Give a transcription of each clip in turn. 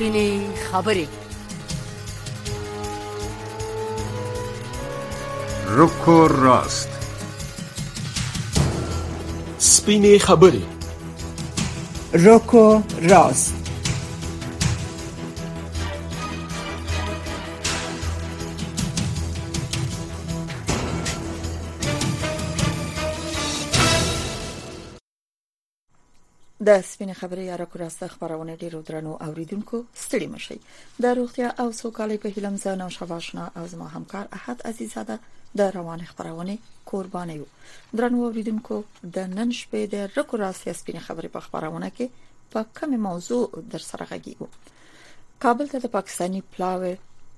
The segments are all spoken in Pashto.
سپینې خبرې. رک و راست. سپینې خبرې. رک و راست. د سپینې خبرې یا رک و راست خبرونه ډیرو درنو اوریدونکو ستړي مشي. د روغتیا او سوکالۍ په هیله مزه شواشنا او زما همکار احد عزیزاده د روان خبرونه قرباني یو. درنو اوریدونکو د نن شپې د رک و راست سپینې خبرې په خبرونه کې په کومه موضوع در سره غږیږو. کابل ته د پاکستانی پلاوی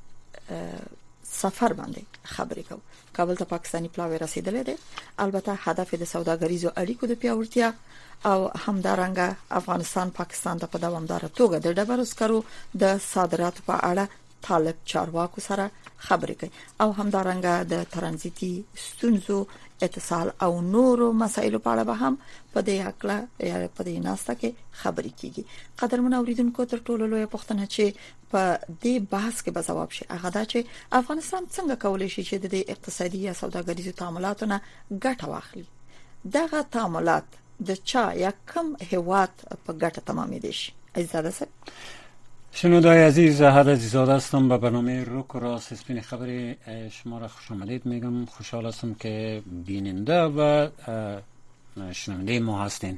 سفر باندې خبرې کوو. کابل ته پاکستانی پلاوی رسیدلې ده. البته هدف د سوداګریزو اړیکو د پیاوړتیا او همدارنګه افغانستان پاکستان ته په دوامدار توګه د ډبرو سکرو د صادراتو په اړه طالب چارواکو سره خبرې کوي او همدارنګه د ترانزیتي ستونزو اتصال او نورو مسایلو په اړه به هم په دې اکلا یا په دې ناسته کې خبرې کیږي. قدرمن اوریدونکو تر ټولو لوی پوښتنه چې په دې بحث کې به جواب شي هغه دا چې افغانستان څنګه کولای شي چې د اقتصادي یا سوداګریزو تعاملاتو نه ګټه واخلي. دغه تعاملات د چا یا کم هیواد په ګټه تمامې دي شي. عزیزاده صاحب شنوندای عزیز، احد عزیزاده هستم. به برنامه رک و راست سپین خبری شما را خوش آمدید میگم. خوشحال هستم که بیننده و شنونده ما هستین.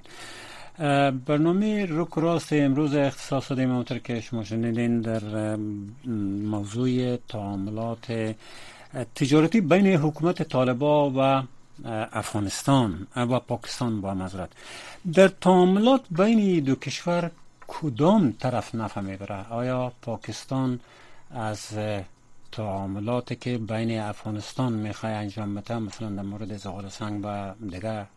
برنامه رک و راست امروز اختصاص دادیم همونطور که شما شنیدین در موضوع تعاملات تجارتی بین حکومت طالبان و افغانستان و پاکستان با معذرت. در تعاملات بین دو کشور کدام طرف نفع میبره؟ آیا پاکستان از تعاملاتی که بین افغانستان میخواد انجام بده، مثلا در مورد زغال سنگ و دیگه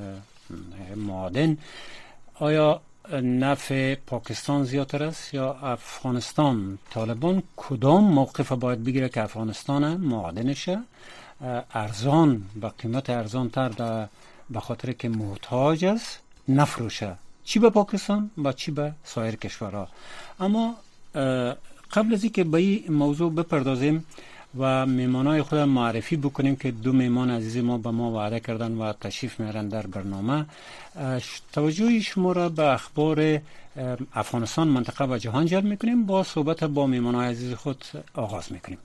معادن، آیا نفع پاکستان زیادتر است یا افغانستان؟ طالبان کدام موقف باید بگیره که افغانستان معادنش ارزان با قیمت ارزان تر به خاطر که محتاج است نفروشه، چی به پاکستان و چی به سایر کشورها؟ اما قبل از اینکه به این موضوع بپردازیم و میمانای خود معرفی بکنیم که دو میمان عزیز ما به ما وعده کردن و تشریف میارن در برنامه، توجه شما را به اخبار افغانستان، منطقه و جهان جلب میکنیم. با صحبت با میمانای عزیز خود آغاز میکنیم.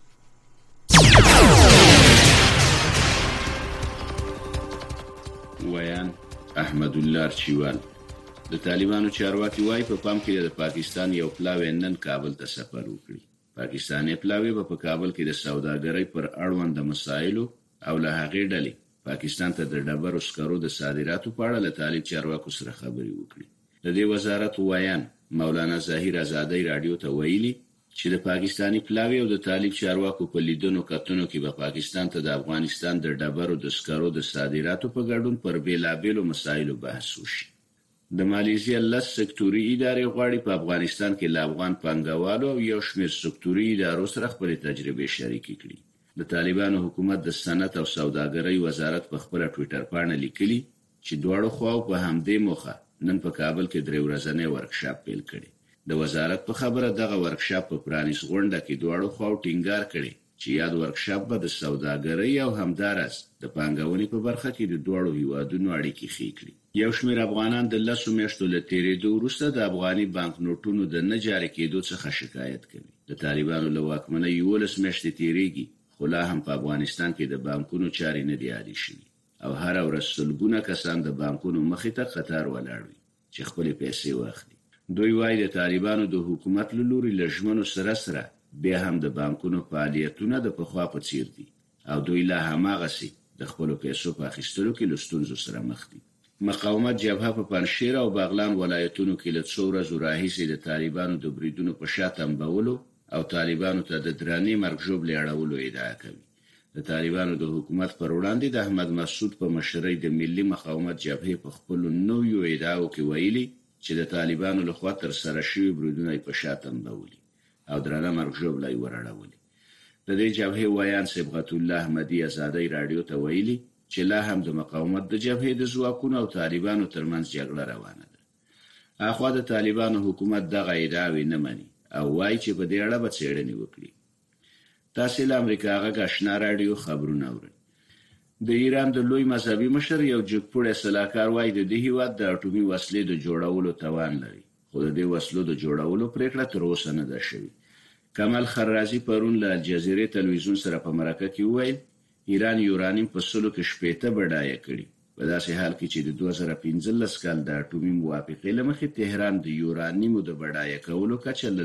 ویان احمد الله ارچیوال د طالبانو چارواکي وایي په پام کې د پاکستان یو پلاوی نن کابل ته سفر وکړي. پاکستاني پلاوی په کابل کې د سوداګرۍ پر اړوند مسایلو او له هغې ډلې پاکستان ته د ډبرو سکرو د صادراتو په اړه له طالب چارواکو سره خبرې وکړي. د دې وزارت ویان مولانا ظاهر آزادۍ رادیو ته ویلي چې د پاکستاني پلاوی او د طالب چارواکو په لیدونو کتنو کې به پاکستان ته د افغانستان د ډبرو د سکرو د صادراتو په ګډون پر بیلابیلو مسایلو بحث وشي. د مالیزیا لس سکتوري ادارې غواړي په افغانستان کې له افغان پانګوالو او یو شمېر سکتوري ادارو سره خپلې تجربې شریکې کړي. د طالبانو حکومت د صنعت او سوداګرۍ وزارت په خپله ټویټر پاڼه لیکلي چې دواړو خواو په همدې موخه نن په کابل کې 3 ورځنی ورکشاپ پیل کړي. د وزارت په خبره دغه ورکشاپ په پرانیست غونډه کې دواړو خواو ټینګار کړي چې یاد ورکشاپ به د سوداګرۍ او همدارس د پانګونې په برخه کې د دوړو هیوادونو اړیکې ښې کړي. یو شمېر افغانان د 10 میاشتو له تېرېدو وروسته د افغاني بانک نوټونو د نه جاري کېدو څخه شکایت کوي. د طالبانو له واکمنۍ 11 میاشتې تېرېږي، خو لا هم په افغانستان کې د بانکونو چارې نه دي عادي شوي او هر ورځ سلګونه کسان د بانکونو مخې ته قطار ولاړ وي چې خپلې پیسې واخلي. دوی وايي د طالبانو د حکومت له لوري له ژمنو سره بیا هم د بانکونو فعالیتونه د پخوا په څیر دي او دوی لا هماغسې د خپلو پیسو په اخیستلو کې له ستونزو سره مخ دي. مقاومت جبهه په پنجشیر او بغلان ولایتونو کې له څو ورځو راهیسې د طالبانو د بریدونو په شا تنبولو او طالبانو ته د درانې مرګ ژوبلې اړولو ادعا کوي. د طالبانو د حکومت پر وړاندې د احمد مسعود په مشرۍ د ملي مقاومت جبهې په خپلو نویو ادعاو کې ویلي چې د طالبانو لخوا تر سره شوي بریدونه په شا تنبولي او درانه مرګ ژوبله یې ورړولې. د دې جبهې ویان صبغت الله احمدي آزادۍ رادیو ته ویلي چې لا هم د مقاومت د جبهې د ځواکونو او طالبانو ترمنځ جګړه روانه ده. اخوا د طالبانو حکومت دغه ادعاوې نه مني او وایي چې په دې اړه به څېړنې وکړي. تاسو له امریکا غږ آشنا رادیو خبرونه اورئ. د ایران د لوی مذهبي مشر یو جګپوړی سلاکار وایي د دې هیواد د اټومي وسلې د جوړولو توان لري، خو د دې وسلو د جوړولو پریکړه تر اوسه نه ده شوې. کمال خرازي پرون له الجزیره تلویزیون سره په مرکه کې وویل ایران یورانیم په 160 بډایه کړي، په داسې حال کې چې د 2015 کال د اټومي موافقې لمخې تهران د یورانیمو د بډایه کولو کچه له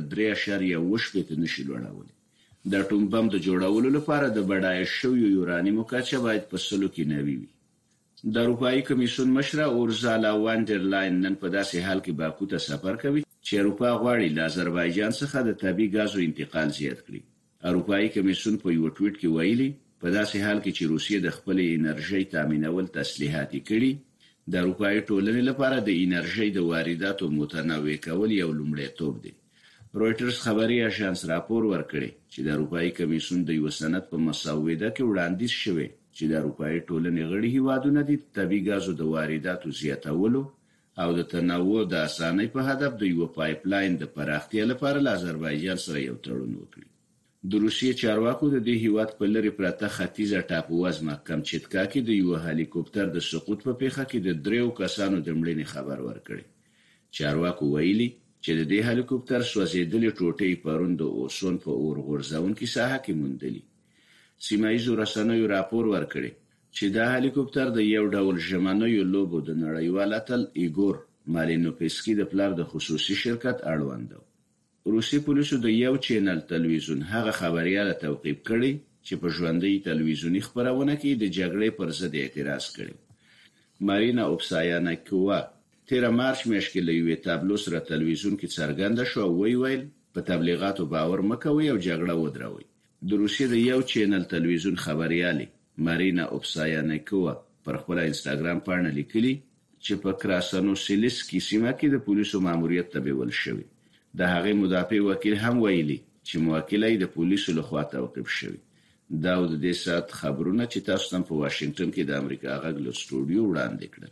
3.8 نشي لوړولای. د اټوم بم د جوړولو لپاره د بډایه شویو یورانیمو کچه باید په 100 کې 90 وي. د اروپאי کمیسیون مشره اورزالا واندرلاین نن په داسې حال کې باکو ته سفر کوي چې اروپا غواړي له آذربایجان څخه د طبي غازو انتقال زیات کړي. اروپאי کمیسیون په یو ټویټ کې ویلي په داسې حال کې چې روسیه د خپل انرژي تامینول تسلیحاتي کړي، د اروپאי ټولنې لپاره د انرژي د وارداتو متنوع کول یو لومړیتوب دی. رويټرز خبري اژانس راپور ورکړي چې د اروپאי کمیسیون د یو سند په مسوده کې وړاندیز شوی چې د اروپאי ټولنې غړي هیوادونه د طبي غازو د وارداتو زیاتولو او د تنوع د اسانۍ په هدف د یو پایپ لاین د پراختیا لپاره له آذربایجان سره یو تړون وکړي. د روسیې چارواکو د دې هیواد په لری پرته ختیځه ټاپووزمه کمچټکا کې د یو هلیکوپټر د سقوط په پیښه کې د 3 کسانو د مړینې خبر ورکړي. چارواکو ویلي چې د دې هلیکوپټر سوځېدلې ټوټې پرون د اوسون په اور غورځونکې ساحه کې موندلې. سیمایي رسنیو راپور ورکړي چې دا هلیکوپټر د یو ډول ژمنیو لوبو د نړیوال اتل ایګور مالینوفسکي د پلار د خصوصي شرکت اړوند و. روسي پولیسو د یو چینل تلویزیون هغه خبريال توقیف کړي چې په ژوندۍ تلویزیونی خبرونه کې د جګړې پر ضد اعتراض کړي. مارینا اوبسایانکوا 13 مارچ میاشت کې له یوې تابلو سره تلویزیون کې څرګنده شو او ویل په تبلیغاتو باور مکوئ او جګړه ودروئ. د روسیې د یو چینل تلویزیون خبريالي مارینا اوبسایانکوا پر خپل انستګرام باندې لیکلي چې په کراسنوسیلسکي سیمه کې د پولیسو ماموریت ته بیول شوی. د هغې مدافع وکیل هم ویلي چې موکلای د پولیسو لخوا توقیف شوی. دا د دې سات خبرونه چې تاسو هم په واشنگټن کې د امریکا غږ له سټوډیو وړاندې کړل.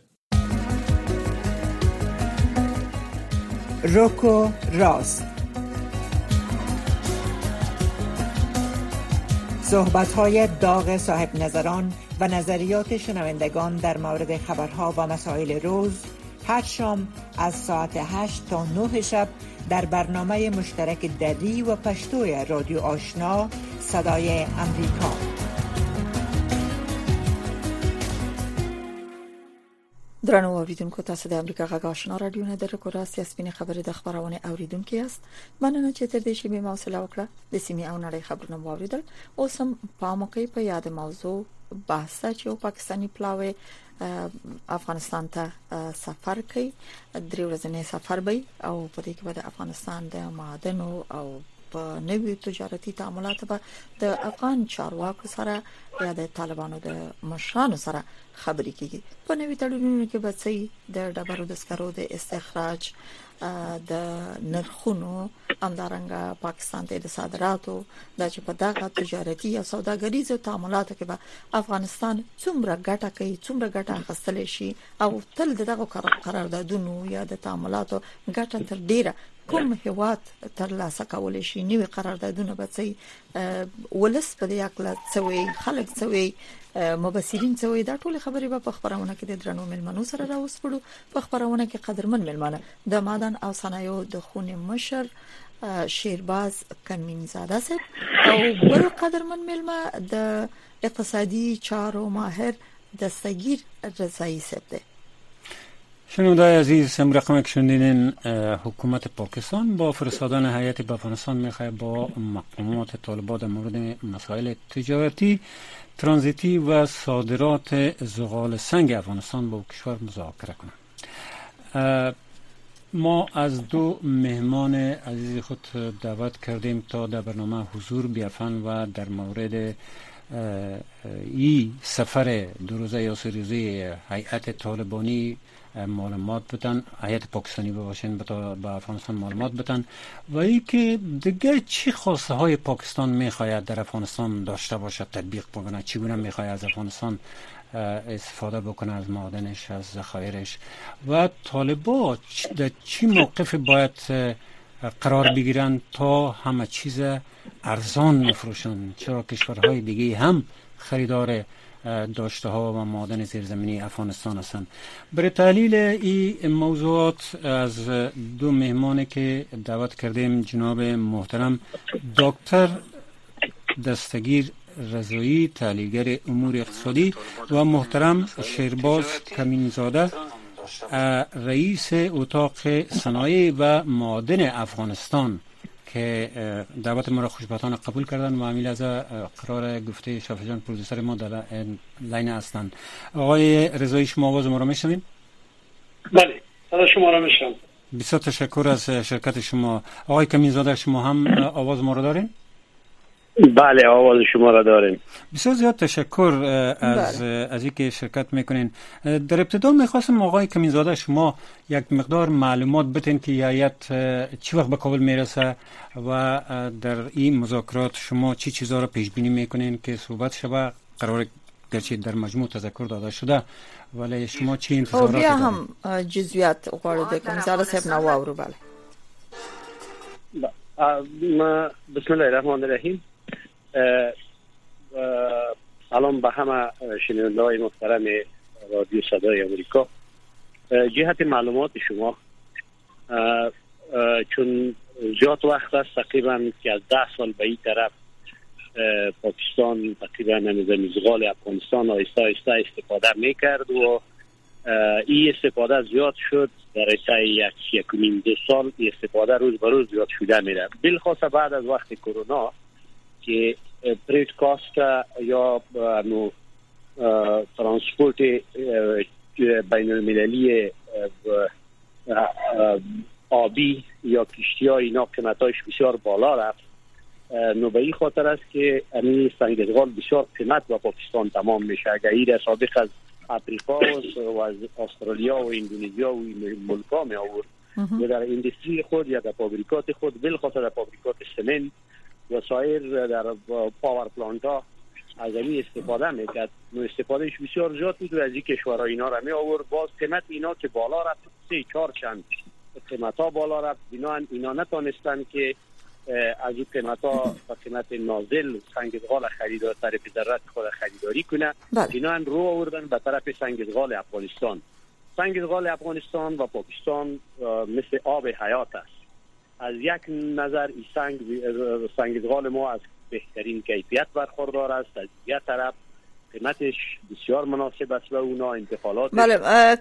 روکو راست، صحبت‌های داغ صاحب نظران و نظریات شنوندگان در مورد خبرها و مسائل روز هر شام از ساعت 8 تا 9 شب در برنامه مشترک دری و پشتوی رادیو آشنا صدای امریکا. درنو اوریدونکو، تاسو د امریکا غږ آشنا رادیو نه درکو راستي سپینې خبرې د خبرونه اوریدونکو یاست. مننه چې تر دې شی به موصله وکړه د سیمې او نړۍ خبرونه واوریدل. اوس هم پاموکي په یاد موضوع بحث چې پاکستانی پلاوی افغانستان ته سفر کوي. 3 ورځې سفر به او په دې کې د افغانستان د معادنو او په نوي تجارتي تعاملات به د افغان چارواکو سره یا د طالبانو د مشرانو سره خبرې کیږي. په نوي تړونونو کې به څه د ډبرو د سکرو د استخراج، د نرخونو، همدارنګه پاکستان ته د صادراتو، د چې په دغه تجارتي او سوداګریزو تعاملاتو کې به افغانستان څومره ګټه کوي، څومره ګټه اخیستل شي او تل دغه قراردادونو یا د تعاملاتو ګټه تر ډیره کوم هیواد تر لاسه کول شي. نوې قراردادونه به څه ولس په دې اړه څه خلک څه مبصرین څه دا ټول خبرې به په خبرونه کې د درنو ملمنو سره راوسپړو. په خبرونه کې قدرمن ملمنه د معدن او صنایعو د خونې مشر شیرباز کمینزاده صاحب او بل قدرمن ملمه د اقتصادي چارو ماهر دستگیر رضایی صاحب ده. شنونده‌های عزیز، هم رقم که شنیدین حکومت پاکستان با فرستادن هیئت به افغانستان میخواد با مقامات طالبان در مورد مسائل تجارتی، ترانزیتی و صادرات زغال سنگ افغانستان با کشور مذاکره کنند. ما از 2 مهمان عزیز خود دعوت کردیم تا در برنامه حضور بیافن و در مورد این سفر 2 روزه یا 3 روزه هیئت طالبانی معلومات بدن، هیئت پاکستانی باشن به افغانستان معلومات بدن و ای که دیگه چی خواسته های پاکستان میخواید در افغانستان داشته باشد، تطبیق بکنه، چگونه میخواید از افغانستان استفاده بکنه از معادنش، از ذخایرش و طالبان در چی موقف باید قرار بگیرند تا همه چیز ارزان میفروشند، چرا کشورهای دیگه هم خریدار داشته ها و معادن زیرزمینی افغانستان هستند. برای تحلیل این موضوعات از دو مهمانی که دعوت کردیم، جناب محترم دکتر دستگیر رضایی، تحلیلگر امور اقتصادی، و محترم شیرباز کمینزاده، رئیس اتاق صنایع و معادن افغانستان، که دعوت ما را خوشبختانه قبول کردن و امیل از قرار گفته شفیع جان پرودوسر ما در لاین هستند. آقای رضایی، شما آواز ما را میشنوید؟ بله، صدا شما را میشنوم. بسیار تشکر از شرکت شما. آقای کمینزاده، شما هم آواز ما را دارین؟ بله، آواز شما را داریم. بسیار زیاد تشکر از اینکه شرکت میکنین. در ابتدا میخواستم آقای کمینزاده شما یک مقدار معلومات بتین که هیئت چی وقت به کابل میرسه و در این مذاکرات شما چی چیزا را پیش بینی میکنین که صحبت شود. قرار گرچه در مجموع تذکر داده شده، ولی شما چی انتظارات دارین؟ بیا هم جزئیات غواړو کمینزاده صاحب نو اورو. بله، بسم الله الرحمن الرحیم. سلام به همه شنونده‌های محترم رادیو صدای آمریکا. جهت معلومات شما، چون زیاد وقت است، تقریبا که از 10 سال به این طرف پاکستان تقریبا نمیزغال افغانستان آهسته آهسته استفاده میکرد و این استفاده زیاد شد. در طی یکمین 2 سال این استفاده روز به روز زیاد شده میره، بالخصوص بعد از وقت کرونا که پریدکاست یا ترانسپورت بین المللی آبی یا کشتی های اینا قیمتایش بسیار بالا رفت. نو به این خاطر است که این سنگزغال بسیار قیمت و پاکستان تمام میشه. اگر این سابق از افریقا و از استرالیا و اندونزیا و ملکا می آورد و در اندستری خود یا در فابریکات خود، بالخصوص در فابریکات سمنت و سایر در پاور پلانت ها از این استفاده میکرد. نو استفادهش بسیار زیاد بود و از این کشورها اینا را می آورد. باز قیمت اینا که بالا رفت، 3-4 چند قیمت ها بالا رفت. اینا نتونستن که از این قیمت ها و قیمت نازل سنگزغال خریدار طرف ذرت خود خریداری کنه. اینا رو آوردن به طرف سنگزغال افغانستان. سنگزغال افغانستان و پاکستان مثل آب حیات است. از یک نظر این سنگزغال ما از بهترین کیفیت برخوردار است، از یک طرف قیمتش بسیار مناسب است و اونا انتقالات. بله،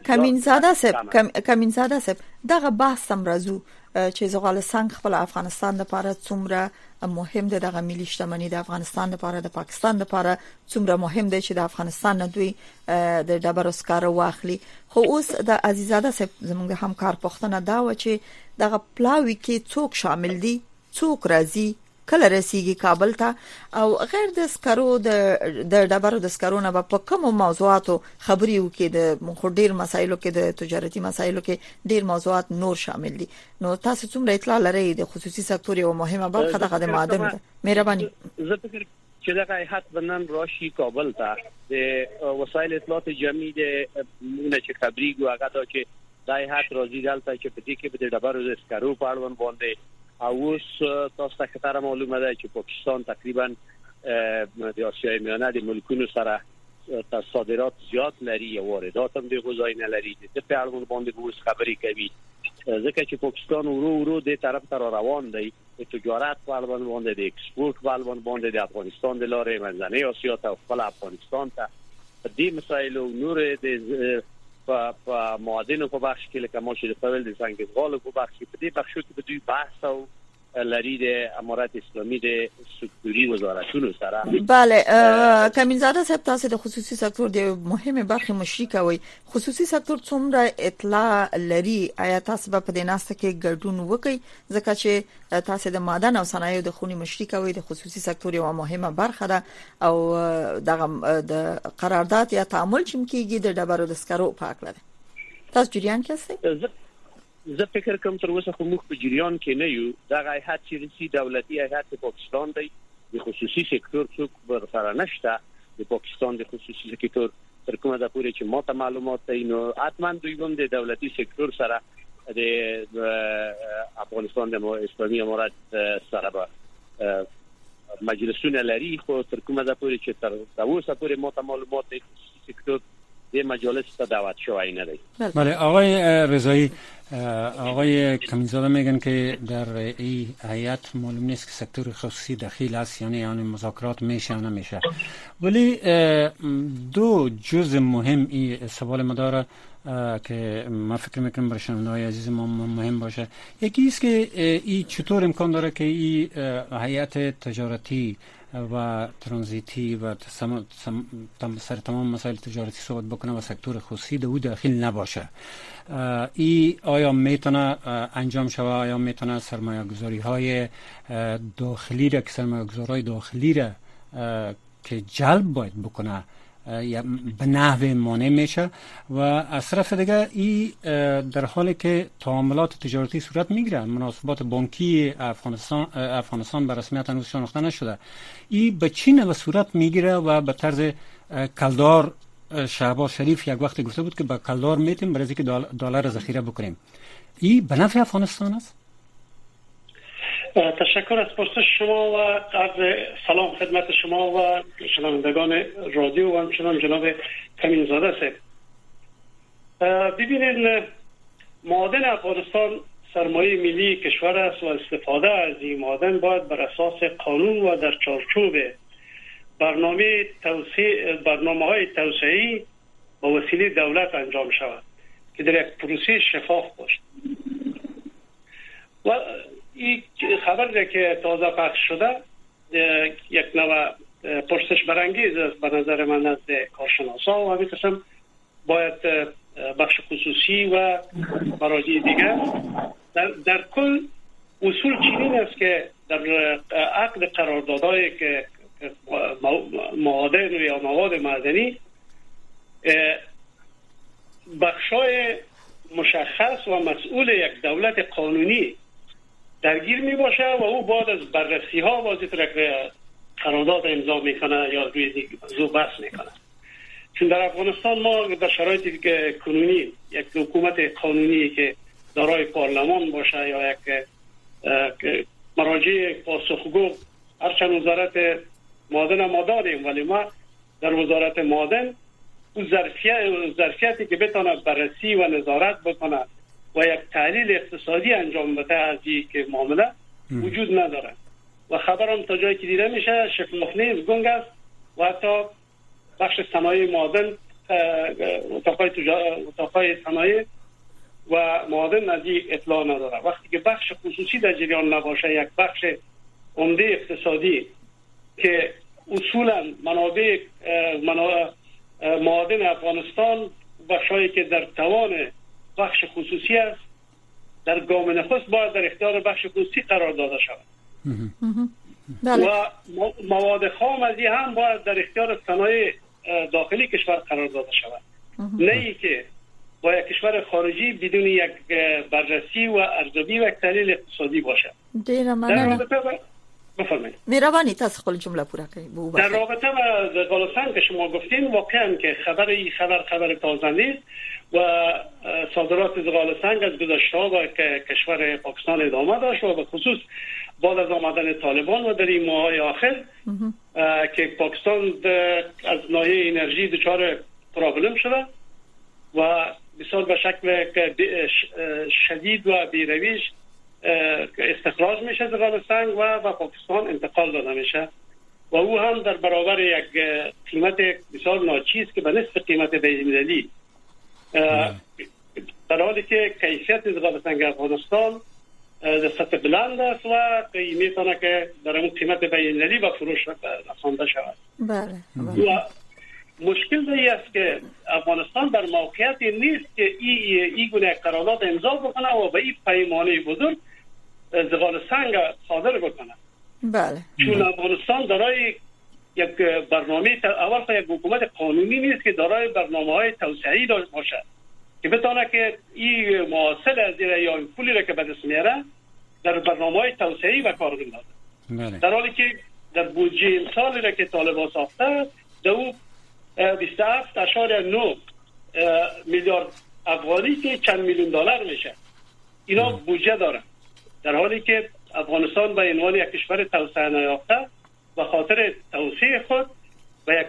کمینزاده صاحب دغه بحث هم راځو چې زغال سنگ خپل افغانستان لپاره څومره مهم دی، دغه ملي شتمنۍ د افغانستان لپاره، د پاکستان لپاره څومره مهم دی چې د افغانستان نه دوی د ډبرو سکاره واخلي. خو اوس د عزیزاده صاحب زموږ د همکار پوښتنه دا و چې دغه پلاوی کې څوک شامل دي، څوک راځي، کله رسیږي کابل ته، او غیر د سکرو د ډبرو د سکرو نه په کومو موضوعاتو خبرې وکړي. د ډېر مسایلو کې د تجارتي مسایلو کې ډېر موضوعات نور شامل دي. نو تاسو څومره اطلاع لرئ د خصوصي سکتور یو مهمه برخه دغه د معادن ده؟ مهرباني. زه فکر چې دغه هیئت بنن راشي کابل ته د وسایل اطلاعات جمعي د مونږ چې خبري ګو هغه دا چې د هیئت راځي دلته چې په دې کې به د ډبرو د سکرو په اړه باندې اوس تاسو ته خطر معلومه ده چې پاکستان تقریبا د آسیای میانه د ملکونو سره صادرات زیات لري، واردات هم د غذایی نه لري. د په اړه باندې اوس خبرې کوي ځکه چې پاکستان ورو دې طرف ته روان دی. د تجارت په اړه باندې، د ایکسپورت په اړه باندې د افغانستان د لارې منځنۍ آسیا ته خپل افغانستان ته د مسایل او نور د په معادن په بخش کې لکه ما چې د فول د سنگزغال په بخش کې په دې بخشو کې به دوی بحث او لري د امارات اسلامي د سکتوري وزارتونو سره. بله، کمینزاده صاحب تاسو د خصوصي سکتور د مهمه برخه مشري کوي. خصوصي سکتور څومره اطلاع لري؟ آیا تاسو په دې ناسته کې ګډون وکړي ځکه چې تاسو د معدن او صنایعو د خونی مشري کوي؟ د خصوصي سکتور یو مهمه برخه ده او د قرارداد یا تعامل چې کیږي د ډبرو د سکرو په اړه ده. تاسو جریان کې استئ؟ زه فکر کوم تر اوسه خو موږ په جریان کې نه یو. دغه هیئت چې رسي دولتي هیئت پاکستان دی، د خصوصي سکتور څوک ورسره نشته. د پاکستان د خصوصي سکتور تر کومه ده پورې چې ما ته معلومات دی، نو حتما دوی هم د دولتي سکتور سره افغانستان د اسلامي امارت سره به مجلسونه لري، خو تر کومه ده پورې چې تر اوسه پورې ما ته معلومات سکتور د مجالس ته دعوت شوی نه دی. بله آقای رضایی، آقای کمیزاده میگن که در این هیئت معلوم نیست که سکتور خصوصی دخیل است، یعنی مذاکرات میشه یا نمیشه. ولی دو جزء مهم این سوال ما داره که ما فکر میکنم برای شنونده‌های عزیز ما مهم باشه. یکی است که این چطور امکان داره که این هیئت تجارتی و ترانزیتی و سر تمام مسائل تجارتی صحبت بکنه و سکتور خصوصی در او داخل نباشه. ای آیا میتونه انجام شود؟ آیا میتونه سرمایه گذاری های داخلی را که سرمایه گذارای داخلی را که جلب باید بکنه یا به نحو مانع میشه؟ و از طرف دیگه ای در حالی که تعاملات تجارتی صورت میگیره، مناسبات بانکی افغانستان به رسمیت هنوز شناخته نشده، ای به چی نوع صورت میگیره و به طرز کلدار شهباز شریف یک وقت گفته بود که با کلدار میتیم برای اینکه دلار ذخیره بکنیم. ای به نفع افغانستان است؟ تشکر از پرسش شما و عرض سلام خدمت شما و شنوندگان رادیو و همچنان جناب کمینزاده صاحب. ببینید، معادن افغانستان سرمایه ملی کشور است و استفاده از این معادن باید بر اساس قانون و در چارچوب برنامه‌های توسعه‌ای با وسیله دولت انجام شود که در یک پروسه شفاف باشد. و این خبری که تازه پخش شده یک نوع پرسش برانگیز است به نظر من از کارشناسا و همین قسم باید بخش خصوصی و مراجع دیگر در کل اصول چنین است که در عقد قراردادهای که معادن یا مواد معدنی بخشای مشخص و مسئول یک دولت قانونی درگیر می باشه و او بعد از بررسی ها واضح قرارداد امضا میکنه یا روی دیگه موضوع بحث میکنه. چون در افغانستان ما در شرایطی که کنونی یک حکومت قانونی که دارای پارلمان باشه یا یک مراجع پاسخگو، هرچند وزارت معادن ما داریم ولی ما در وزارت معادن اون ظرفیتی که بتونه بررسی و نظارت بکنه و یک تحلیل اقتصادی انجام بده از این که معامله وجود نداره و خبرم تا جایی که دیده میشه شفاف نیست، گنگ است و حتی بخش صنایع معادن، اتاقای صنایع و معادن از این اطلاع نداره. وقتی که بخش خصوصی در جریان نباشه، یک بخش عمده اقتصادی که اصولا منابع معادن افغانستان بخشایی که در توان بخش خصوصی است، در گام نخست باید در اختیار بخش خصوصی قرار داده شود و مواد خام از این هم باید در اختیار صنایع داخلی کشور قرار داده شود، نه ای که با یک کشور خارجی بدون یک بررسی و ارزیابی و یک تحلیل اقتصادی باشه. بفرمایید. مهربانی تاسو خپل جمله پوره کړئ. در رابطه با زغالستان که شما گفتین، واقعا که خبر تازه نیست و صادرات زغالستان از گذشته با کشور پاکستان ادامه داشت و به خصوص بعد از آمدن طالبان و در این ماهای آخر که پاکستان از ناحیه انرژی دچار پرابلم شده و بسیار به شکل شدید و بیرویش استخراج میشه زغالستان و به پاکستان انتقال داده میشه و او هم در برابر یک قیمت بسیار ناچیز که به نصف قیمت بین‌المللی، در حالی که کیفیت زغالستان افغانستان در سطح بلند است و میتونه که در اون قیمت بین‌المللی به فروش رسانده شود. بله. و مشکل این است که افغانستان در موقعیتی نیست که این گونه قرارداد امضا بکنه و به این پیمانه بزرگ زغالستان صادر بکنه. بله. چون افغانستان دارای یک برنامه اول یک حکومت قانونی نیست که دارای برنامه‌های توسعه‌ای داشته باشه که بتونه که این محصول از یا پولی را که به دست میاره در برنامه‌های توسعه‌ای و کار بندازه. در حالی که در بودجه امسالی را که طالبان ساخته دو 27.9 میلیارد افغانی که چند میلیون دلار میشه اینا بودجه دارن، در حالی که افغانستان به عنوان یک کشور توسعه نیافته به خاطر توسعه خود و یک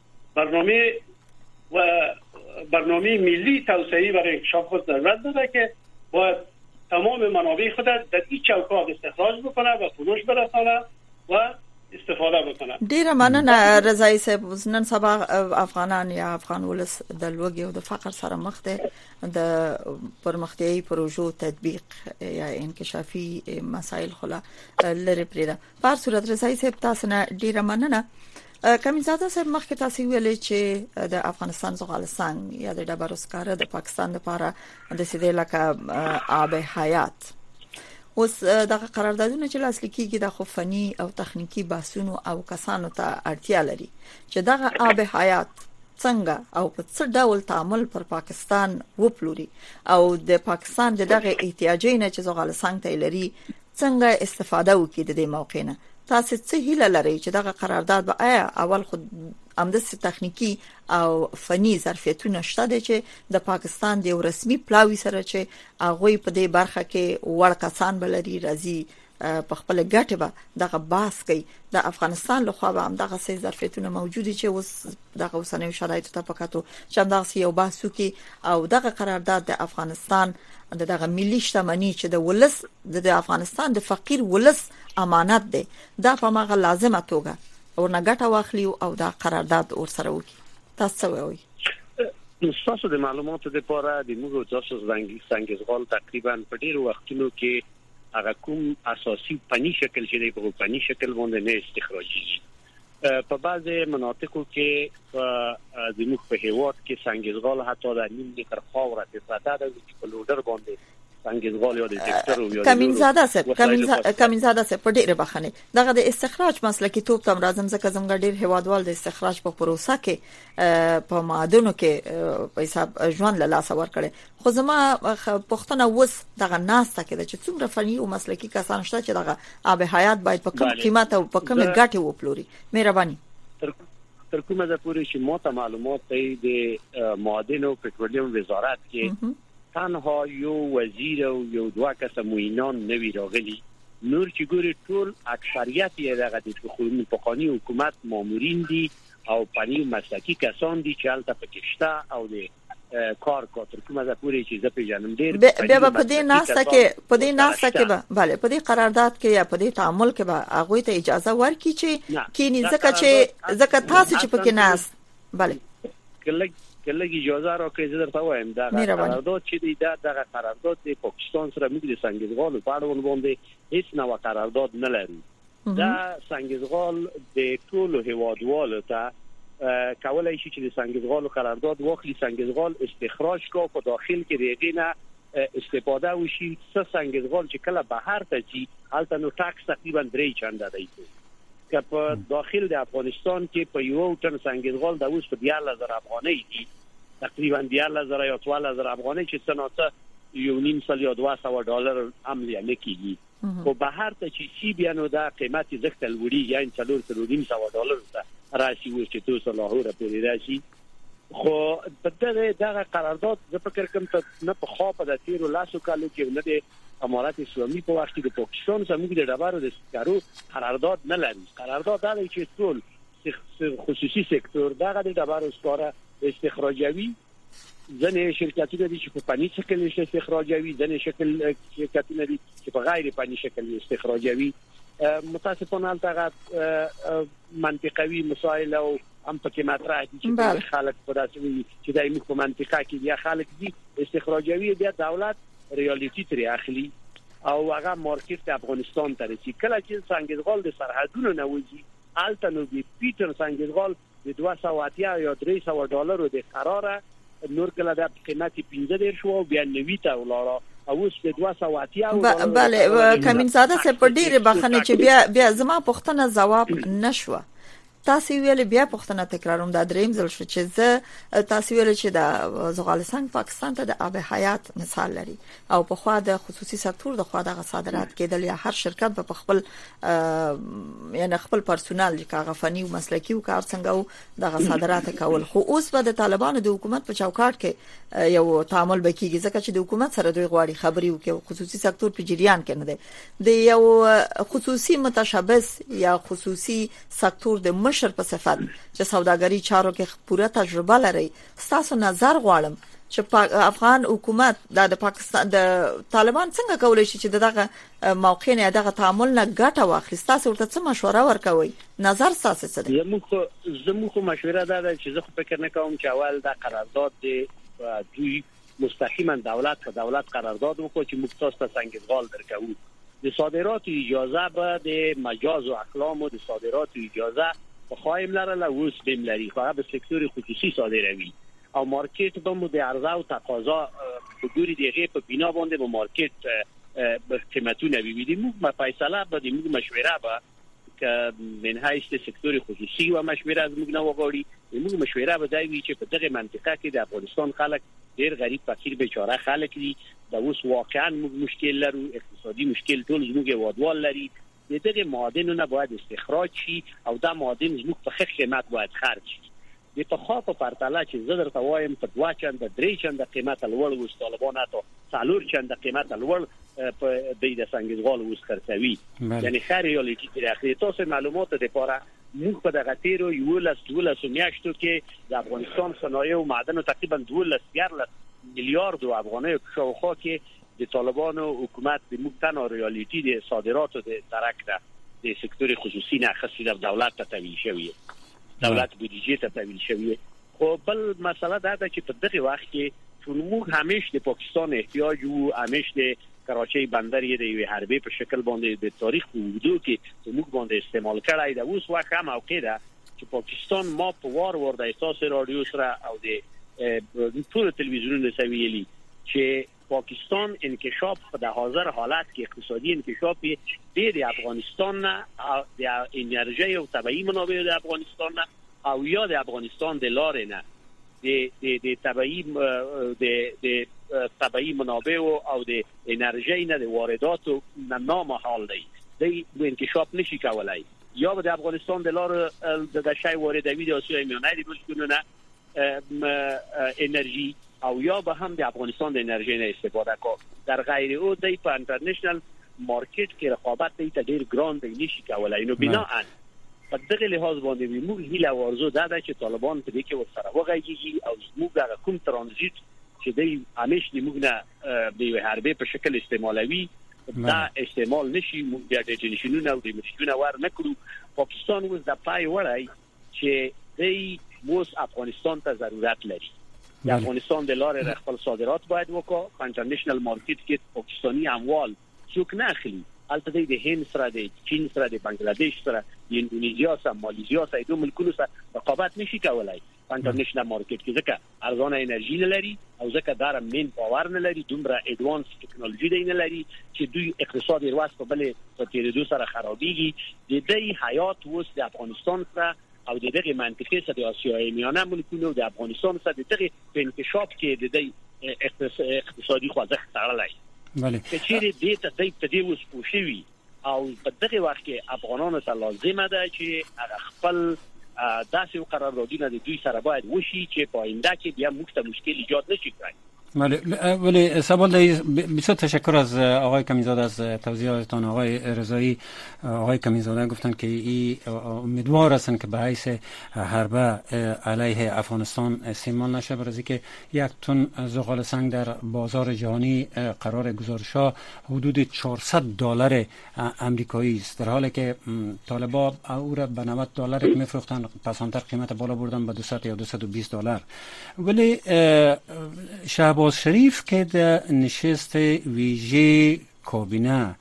برنامه ملی توسعه‌ای برای انکشاف خود ضرورت داره که باید تمام منابع خود در این چوکات استخراج بکنه و فروش برسانه و استفاده بکنه. ډیره مننه رضایی صاحب. نن سبا افغانان یا افغان ولس د لوږې او د فقر سره مخ دي. د پرمختیايي پروژو تطبیق یا انکشافي مسایل خلا لري پرېده. په هر صورت رضایی صاحب تاسو نه ډیره مننه. کمینزاده صاحب مخکې تاسو ویلي چې د افغانستان زغال سنگ یا د ډبرو سکاره د پاکستان لپاره د سیدې لکه آب حیات اوس دغه قراردادونه چې لاسلیک کیږي د خفنی او تخنیکی بحثونو او کسانو ته اړتیا لري چې دغه آب حیات څنګه او په څه ډول تعامل پر پاکستان وپلوري او د پاکستان دغه احتیاجونه چې زغال سنگ ته لري څنګه استفاده وکړي د دې موقع نه. تاسو څه هیله لرئ چې دغه قرارداد به آیا اول خود امدس تخنیکی او فنی ظرفیتونه شته دي چې د پاکستان د رسمي پلاوی سره چې هغه په دې برخه کې وړ کسان بلري راځي په خپل ګټه به دغه باس کوي د افغانستان له خوا به هم دغه سي ظرفیتونه موجود چې اوس دغه اوسنۍ شرایطو ته پکاتو چې دغه یو بحث وکي او دغه قرارداد د افغانستان دغه ملي شتمنۍ چې د ولس د افغانستان د فقیر ولس امانت دی دا په ماغه لازمه توګه او نګټه واخلي او دا قرارداد ور سره وکي. تاسو وایي تاسو د معلوماتو لپاره د موږ تاسو څنګه زغال تقریبا په ډیرو وختونو کې هغه کوم اساسي پنی شکل چې دی په پنی شکل باندې نه استخراجي په بعضي مناطقو کې د موږ په هیواد کې څنګه زغال حتی د نیم متر خاور ته پراته ده چې په لودر باندې څنګه زغال یا د ټریکټر او یا کمینزاده صاحب په ډیره بخنه دغه د استخراج مسلکی توپ تم راځم ځکه زموږ ډیر هیوادوال د استخراج په پروسه کې په معادنو کې په حساب ژوند له لاس ور کړي. خو زما پښتنه وس دغه ناسته کې چې څومره فني او مسلکی کسان شته چې دغه آب حیات باید په کوم قیمت او په کوم ګټه وپلوري. مهرباني تر کومه ده پوری چې مو ته معلومات دی د معادن او پټرولیم وزارت کې تنها یو وزیر او یو دوه کسه موینان نوی راغلي نور چې ګوري ټول اکثریت یې دغه د حکومت حکومت مامورین دي او پنی مسلکی کسان دي چې البته پکشته او د کار تر کومه ده پوری چې زه پیژنم ډیر بیا په دې ناسته کې به bale په دې قرارداد کې یا په دې تعامل کې به هغه ته اجازه ورکړي چې کینی ځکه تاسو چې پکې ناس bale کله اجازه راکړئ زه درته وایم دا قرارداد چې دی دا قرارداد د پاکستان سره موږ د څنګه‌زغال په اړه باندې هیڅ نوع قرارداد نه لرو. دا څنګه‌زغال د ټولو هیوادوالو ته کولای شي چې د څنګه‌زغال قرارداد واخلي څنګه‌زغال استخراج کو په داخل کې دیغینه استفاده وشي څه څنګه‌زغال چې کله بهر ته چی البته نو ټاکس تقریبا 3 چنده دی که په داخل د افغانستان کې په یو ټن څنګه‌زغال د اوس په 10000 افغانۍ دي تقریبا 10000 یا 12000 افغانۍ چې سناته یو نیم سل یا $200 عملیه نکېږي. خو بهر ته چې سی بیا نو دا قیمت زښت لوړی یعنی $4.5 ته راشي و چې تاسو لاهور پورې راشي. خو په دغه قرارداد زه فکر کوم ته نه په خوا په تیرو لاسو کالو کې نه د امارات اسلامي په وخت کې د پاکستان سره موږ د ډبرو د سکارو قرارداد نه لري. قرارداد دا چې ټول خصوصي سکتور دغه د ډبرو سکاره استخراجوي ځنې شرکتونه دي چې په پنی شکل استخراجوي ځنې شرکتونه دي چې په غیر پنی شکل استخراجوي. متاسفانه البته منطقوي مسائل او هم پکې مطرح دي چې خلک په داسې وي چې دایمي په منطقه کې بیا خلک دي استخراجوي بیا دولت ریالیتی تری اخلي او هغه مارکیټ افغانستان ته رسي. کله چې څنګه‌زغال د سرحدونو نه وځي البته نو د پیټر څنګه‌زغال د $280 یا $300 د قراره نور کله د قیمت 15 شو بیا 90 ته ولاړه او اوس د $280 bale کمینزاده څه په ډیره بخنه چې بیا زما پښتنه جواب نشوه تاسو ویل بیا پښتنه تکراروم دا دریم ځل شو چې زه تاسو ویل چې د زغالسنګ پاکستان ته د آب حیات مثال لري او په خوا د خصوصي سکتور د خوا د صادرات کېدل یا هر شرکت په خپل یعنی خپل پرسونل چې کاغه فني او مسلکي او کار څنګه او د صادرات کول خو اوس به د طالبانو د حکومت په چوکاټ کې یو تعامل بکیږي ځکه چې د حکومت سره دوی غواړي خبري وکړي خصوصي سکتور په جریان کې نه دی د یو خصوصي متشبث یا خصوصي سکتور د مشر په صفت چې سوداګری چارو کې پوره تجربه لري تاسو نظر غواړم چې افغان حکومت د پاکستان د طالبان څنګه کولای شي چې دغه موقع نه دغه تعامل نه ګټه واخلي تاسو ورته څه مشوره ورکوي نظر تاسو څه دی زموږ مشوره ده چې زه فکر نه کوم چې اول د قرارداد دی دوی مستقیما دولت په دولت قرارداد وکړي چې موږ تاسو ته څنګه ځوال درکو د صادرات اجازه به د مجاز او اقلام او د صادرات اجازه په خوایم لرله اوس بیم لري خو به سکتور خصوصي صادروي او مارکیټ به مو د عرضه او تقاضا په ګوري دیغه په بنا باندې به مارکیټ قیمتونه ویډي موږ فیصله به د موږ مشوره به ک من حیث د سکتور خصوصي او مشوره از موږ نه وغوړي موږ مشوره به دی چې په دغه منطقه کې د افغانستان خلک ډیر غریب فقیر بیچاره خلک دي د اوس واقعا موږ مشکل لرو اقتصادي مشکل ټول زموږ وادوال لري دغه معادنونه باید استخراج شي او دا معادن زموږ په ښه قیمت باید خرج شي د تخاف په پرتله چې زه درته وایم په 2 چنده 3 چنده قیمت لوړ وس طالبان ته 4 چنده قیمت لوړ په د سنگزغال وس خرڅوي یعنی خیر ریالیټي کې تاسو معلومات د لپاره موږ په دغه تیرو یو لاس میاشتو کې د افغانستان صنایع او معدن تقریبا 2 میلیارد افغانۍ شاوخوا کې د طالبانو حکومت د موږ تنها ریالیټي د صادراتو د ترک ده د سکتور خصوصي نه خصوصي د دولت ته تحویل شوی دولت بودجه ته تحویل شوی خو بل مسله دا ده چې په دغه وخت کې موږ همیشه د پاکستان احتیاج او همیشه د کراچۍ بندر یې د یو حربي په شکل باندې د تاریخ په وجود کې موږ باندې استعمال کړای دا اوس وخت هم موقع ده چې پاکستان ما په وار د اساس رادیو سره او د ټول تلویزیونونو سویلي چې پاکستان انکشاف په حاضر حالت کې اقتصادي انکشاف د افغانستان نه د انرژي او طبيعي منابع د افغانستان نه او یا د افغانستان د لارې نه د طبيعي منابع او د انرژي نه د وارداتو نه نامحال دی د انکشاف نشي کولای یا د افغانستان د لارې د شی واردوي د اسیا میانه د مشکلونه انرژي او یا به هم د افغانستان د انرژي نه استفاده کو در غیر او د په انټرنیشنل مارکیټ کې رقابت ته ډیر ګران دی نشي کولای نو بناء په دغه لحاظ باندې موږ هیله ورزو ده چې طالبان په دې کې ورسره وغږیږي او موږ د کوم ترانزیت چې د همیش د موږ نه د حربې په شکل استعمالوي دا استعمال نشي موږ د ډیټینشنونو او د مشکونه ور نکړو پاکستان اوس د پای وړای چې د موږ افغانستان ته ضرورت لري د افغانستان د لارې خپل صادرات باید وکړو په انټرنیشنل مارکیټ کې پاکستانی اموال څوک نه اخلي البته د هند سره د چین سره د بنگلاديش سره د اندونیزیا سره مالیزیا سره د ملکونو سره رقابت نشي کولای په انټرنیشنل مارکیټ کې ځکه ارزانه انرژي نه لري او ځکه دار مین پاور نه لري دومره اډوانس ټکنالوژي نه لري چې دوی اقتصاد یې واسطه بل په تیرېدو سره خرابېږي د دې حیات وس د افغانستان سره او د دغه منطقې سره د اسیا میانه ملکونو د افغانستان سره د دغه انکشاف کې د اقتصادي خوځښت تړلای بله چې دې ته د دې اوس پوښوي او په دغه وخت کې افغانانو ته لازمه ده چې خپل داسې قراردادونه د دوی سره باید وشي چې په آینده کې بیا موږ ته مشکل ایجاد نشي کړای. ولی سوال بسیار تشکر از آقای کمیزاده از توضیحاتتان. آقای رضایی آقای کمیزاده گفتن که امیدوار هستند که به حیث حربه علیه افغانستان استعمال نشه برای که 1 تن زغال سنگ در بازار جهانی قرار گزارش‌ها حدود $400 امریکایی است، در حالی که طالبان او را به $90 میفروختن، پسانتر قیمت بالا بردن به $200 یا $220. ولی شهباز شریف که در نشست ویژه کابینه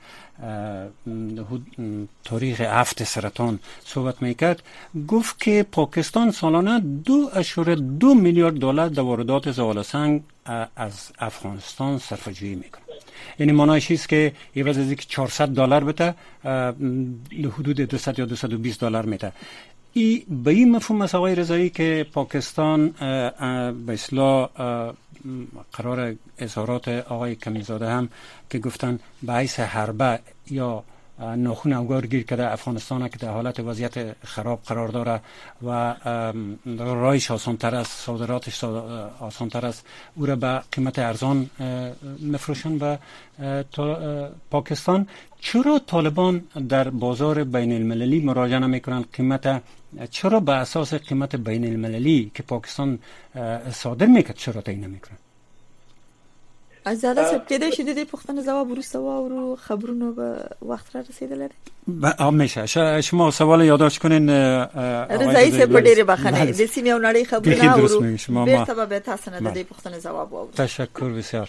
تاریخ 7 سرطان صحبت میکرد، گفت که پاکستان سالانه $2.2 میلیارد در واردات زغال سنگ از افغانستان صرفه‌جویی میکنه. یعنی معنایش است که عوض از اینکه $400 بده حدود 200 یا $220 میده. به این مفهوم است آقای رضایی که پاکستان به اصطلاح قرار اظهارات آقای کمیزاده هم که گفتن به حیث حربه یا ناخون اوگار گیر کرده افغانستان که در حالت وضعیت خراب قرار داره و رایش آسان‌تر است، صادراتش آسان‌تر است، او را به قیمت ارزان مفروشن به پاکستان. چرا طالبان در بازار بین المللی مراجعه نمی‌کنند؟ چرا به اساس قیمت بین المللی که پاکستان صادر میکرد چرا تعیین نمی‌کنند؟ از زیاده سبکیده شدید پختن جواب روسته و رو خبرونو به وقت را رسیده میشه شما سوال یادداشت کنین رضایی سه پډېره بخنه د سیمې او نړۍ خبرونه اورو بیرته به تاسو نه د پختن جواب واورو. تشکر بسیار.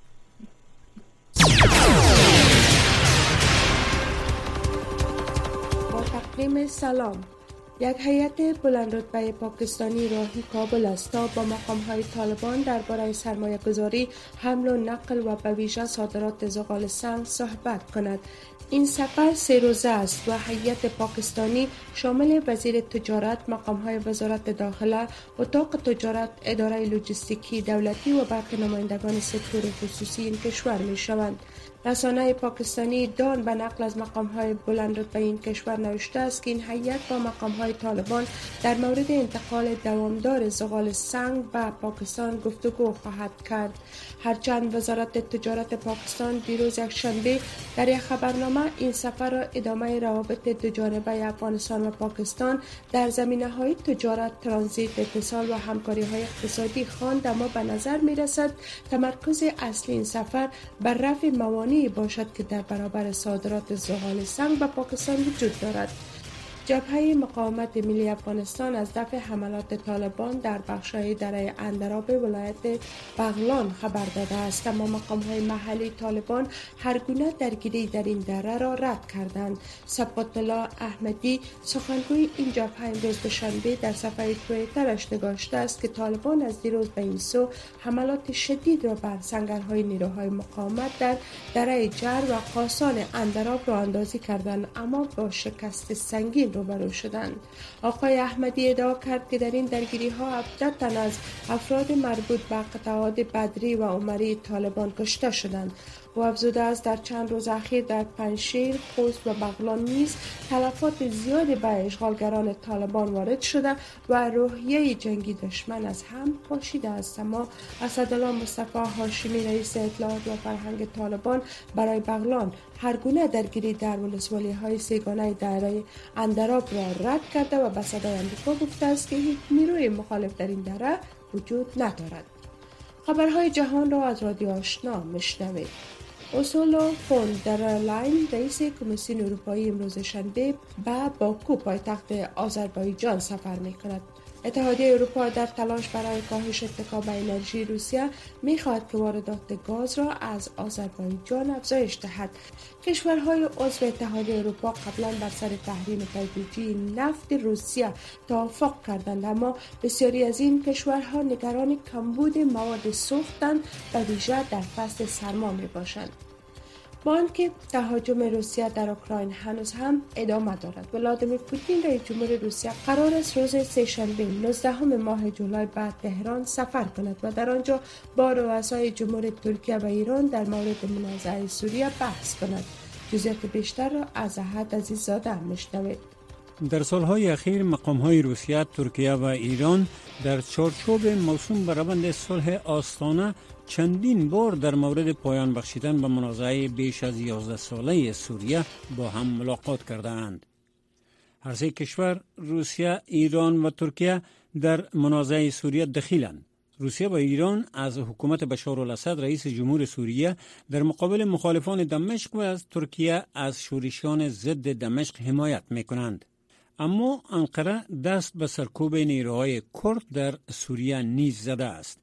با تقدیم سلام. یک هیئت بلندرتبه پاکستانی راهی کابل است تا با مقام‌های طالبان درباره سرمایه‌گذاری، حمل و نقل و به ویژه صادرات زغال سنگ صحبت کند. این سفر 3 روزه است و هیئت پاکستانی شامل وزیر تجارت، مقام‌های وزارت داخله، اتاق تجارت، اداره لوجستیکی دولتی و برخی نمایندگان سکتور خصوصی این کشور می‌شوند. رسانه پاکستانی دان به نقل از مقام‌های بلندرتبه این کشور نوشته است که این هیئت با مقام‌های طالبان در مورد انتقال دوامدار زغال سنگ به پاکستان گفتگو خواهد کرد. هرچند وزارت تجارت پاکستان دیروز یکشنبه در یک خبرنامه این سفر را ادامه روابط دوجانبه افغانستان و پاکستان در زمینه‌های تجارت، ترانزیت، اتصال و همکاری‌های اقتصادی خواند، اما به نظر می‌رسد تمرکز اصلی این سفر بر رفع موانعی باشد که در برابر صادرات زغال سنگ به پاکستان وجود دارد. جبهه مقاومت ملی افغانستان از دفع حملات طالبان در بخش‌های دره اندراب ولایت بغلان خبر داده است، اما مقام‌های محلی طالبان هر گونه درگیری در این دره را رد کردند. صبغت الله احمدی سخنگوی این جبهه امروز دوشنبه در صفحه توییترش نگاشته است که طالبان از دیروز به این سو حملات شدید را بر سنگرهای نیروهای مقاومت در دره جر و قاسان اندراب را اندازی کردند، اما با شکست سنگین روبرو شدند. آقای احمدی ادعا کرد که در این درگیری ها 17 تن از افراد مربوط به قطعات بدری و عمری طالبان کشته شدند. و افزوده است در چند روز اخیر در پنجشیر، خوست و بغلان نیز تلفات زیادی به اشغالگران طالبان وارد شده و روحیه جنگی دشمن از هم پاشیده است. اما اسدالله مصطفی هاشمی رئیس اطلاعات و فرهنگ طالبان برای بغلان هر گونه درگیری در ولسوالی‌های سه‌گانه دره اندراب را رد کرده و به صدای آمریکا گفته است که هیچ نیروی مخالف در این دره وجود ندارد. خبرهای جهان را از رادیو آشنا میشنوید. اورسولا فون در لاین رئیس کمیسیون اروپایی امروز شنبه به باکو پایتخت آذربایجان سفر می‌کند. اتحادیه اروپا در تلاش برای کاهش اتکا به انرژی روسیه می‌خواهد که واردات گاز را از آذربایجان افزایش دهد. کشورهای عضو اتحادیه اروپا قبلا بر سر تحریم تجدیدی نفت روسیه توافق کردند، اما بسیاری از این کشورها نگران کمبود مواد سوختند و ویژه در فصل سرما میباشند. با آنکه تهاجم روسیه در اوکراین هنوز هم ادامه دارد، ولادیمیر پوتین رئیس جمهور روسیه قرار است روز سه‌شنبه 19 ماه جولای به تهران سفر کند و در آنجا با رؤسای جمهور ترکیه و ایران در مورد منازعه سوریه بحث کند. جزئیات بیشتر را از احد عزیززاده میشنوید. در سالهای اخیر مقام‌های روسیه، ترکیه و ایران در چارچوب موسوم به روند صلح آستانه چندین بار در مورد پایان بخشیدن به منازعه بیش از 11 ساله سوریه با هم ملاقات کردند. هر سه کشور، روسیه، ایران و ترکیه، در منازعه سوریه دخیلند. روسیه و ایران از حکومت بشار الاسد رئیس جمهور سوریه در مقابل مخالفان دمشق و از ترکیه از شورشیان ضد دمشق حمایت می‌کنند. اما انقره دست به سرکوب نیروهای کرد در سوریه نیز زده است.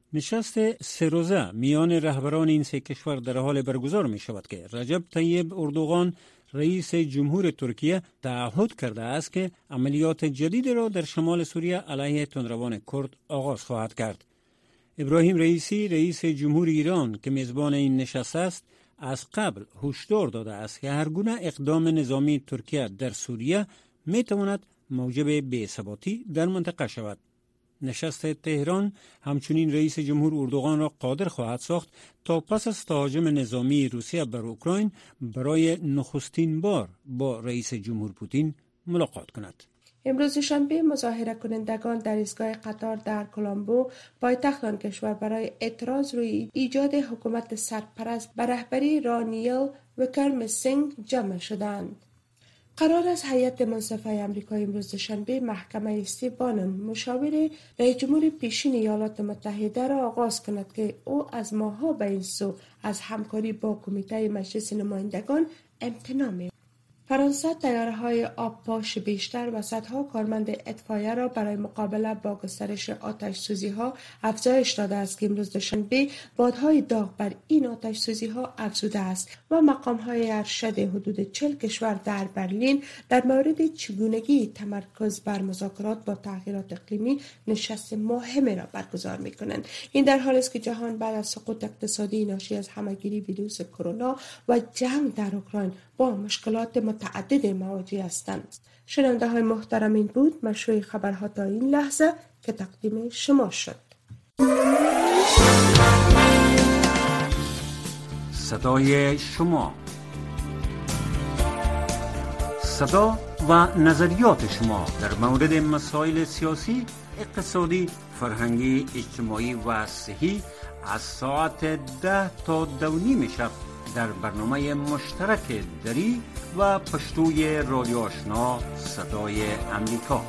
نشست 3 روزه میان رهبران این سه کشور در حال برگزار می شود که رجب طیب اردوغان رئیس جمهور ترکیه تعهد کرده است که عملیات جدید را در شمال سوریه علیه تندروان کرد آغاز خواهد کرد. ابراهیم رئیسی رئیس جمهور ایران که میزبان این نشست است از قبل هشدار داده است که هر گونه اقدام نظامی ترکیه در سوریه می تواند موجب بی‌ثباتی در منطقه شود. نشست تهران همچنین رئیس جمهور اردوغان را قادر خواهد ساخت تا پس از تهاجم نظامی روسیه بر اوکراین برای نخستین بار با رئیس جمهور پوتین ملاقات کند. امروز شنبه مظاهره کنندگان در ایستگاه قطار در کولومبو پایتخت آن کشور برای اعتراض روی ایجاد حکومت سرپرست به رهبری رانیل ویکرمسینگ جمع شدند. قرار است هیئت منصفه آمریکا امروز شنبه محکمه استیو بانن مشاور رئیس جمهور پیشین ایالات متحده را آغاز کند که او از ماه‌ها به این سو از همکاری با کمیته مجلس نمایندگان امتناع می‌کند. فرانسه تیاره‌های آبپاش بیشتر و صدها کارمند اطفایه را برای مقابله با گسترش آتش‌سوزی‌ها افزایش داده است که امروز دوشنبه بادهای داغ بر این آتش‌سوزی‌ها افزوده است و مقام‌های ارشد حدود 40 کشور در برلین در مورد چگونگی تمرکز بر مذاکرات با تغییرات اقلیمی نشست مهمی را برگزار می‌کنند. این در حالی است که جهان بعد از سقوط اقتصادی ناشی از همه‌گیری ویروس کرونا و جنگ در اوکراین با مشکلات متعدد مواجه هستند. شنونده های محترم، این بود مشروع خبرها تا این لحظه که تقدیم شما شد. صدای شما، صدا و نظریات شما در مورد مسائل سیاسی، اقتصادی، فرهنگی، اجتماعی و صحی از ساعت 10 تا 2:30 شب در برنامه مشترک دری و پشتوی رادیو آشنا صدای امریکا.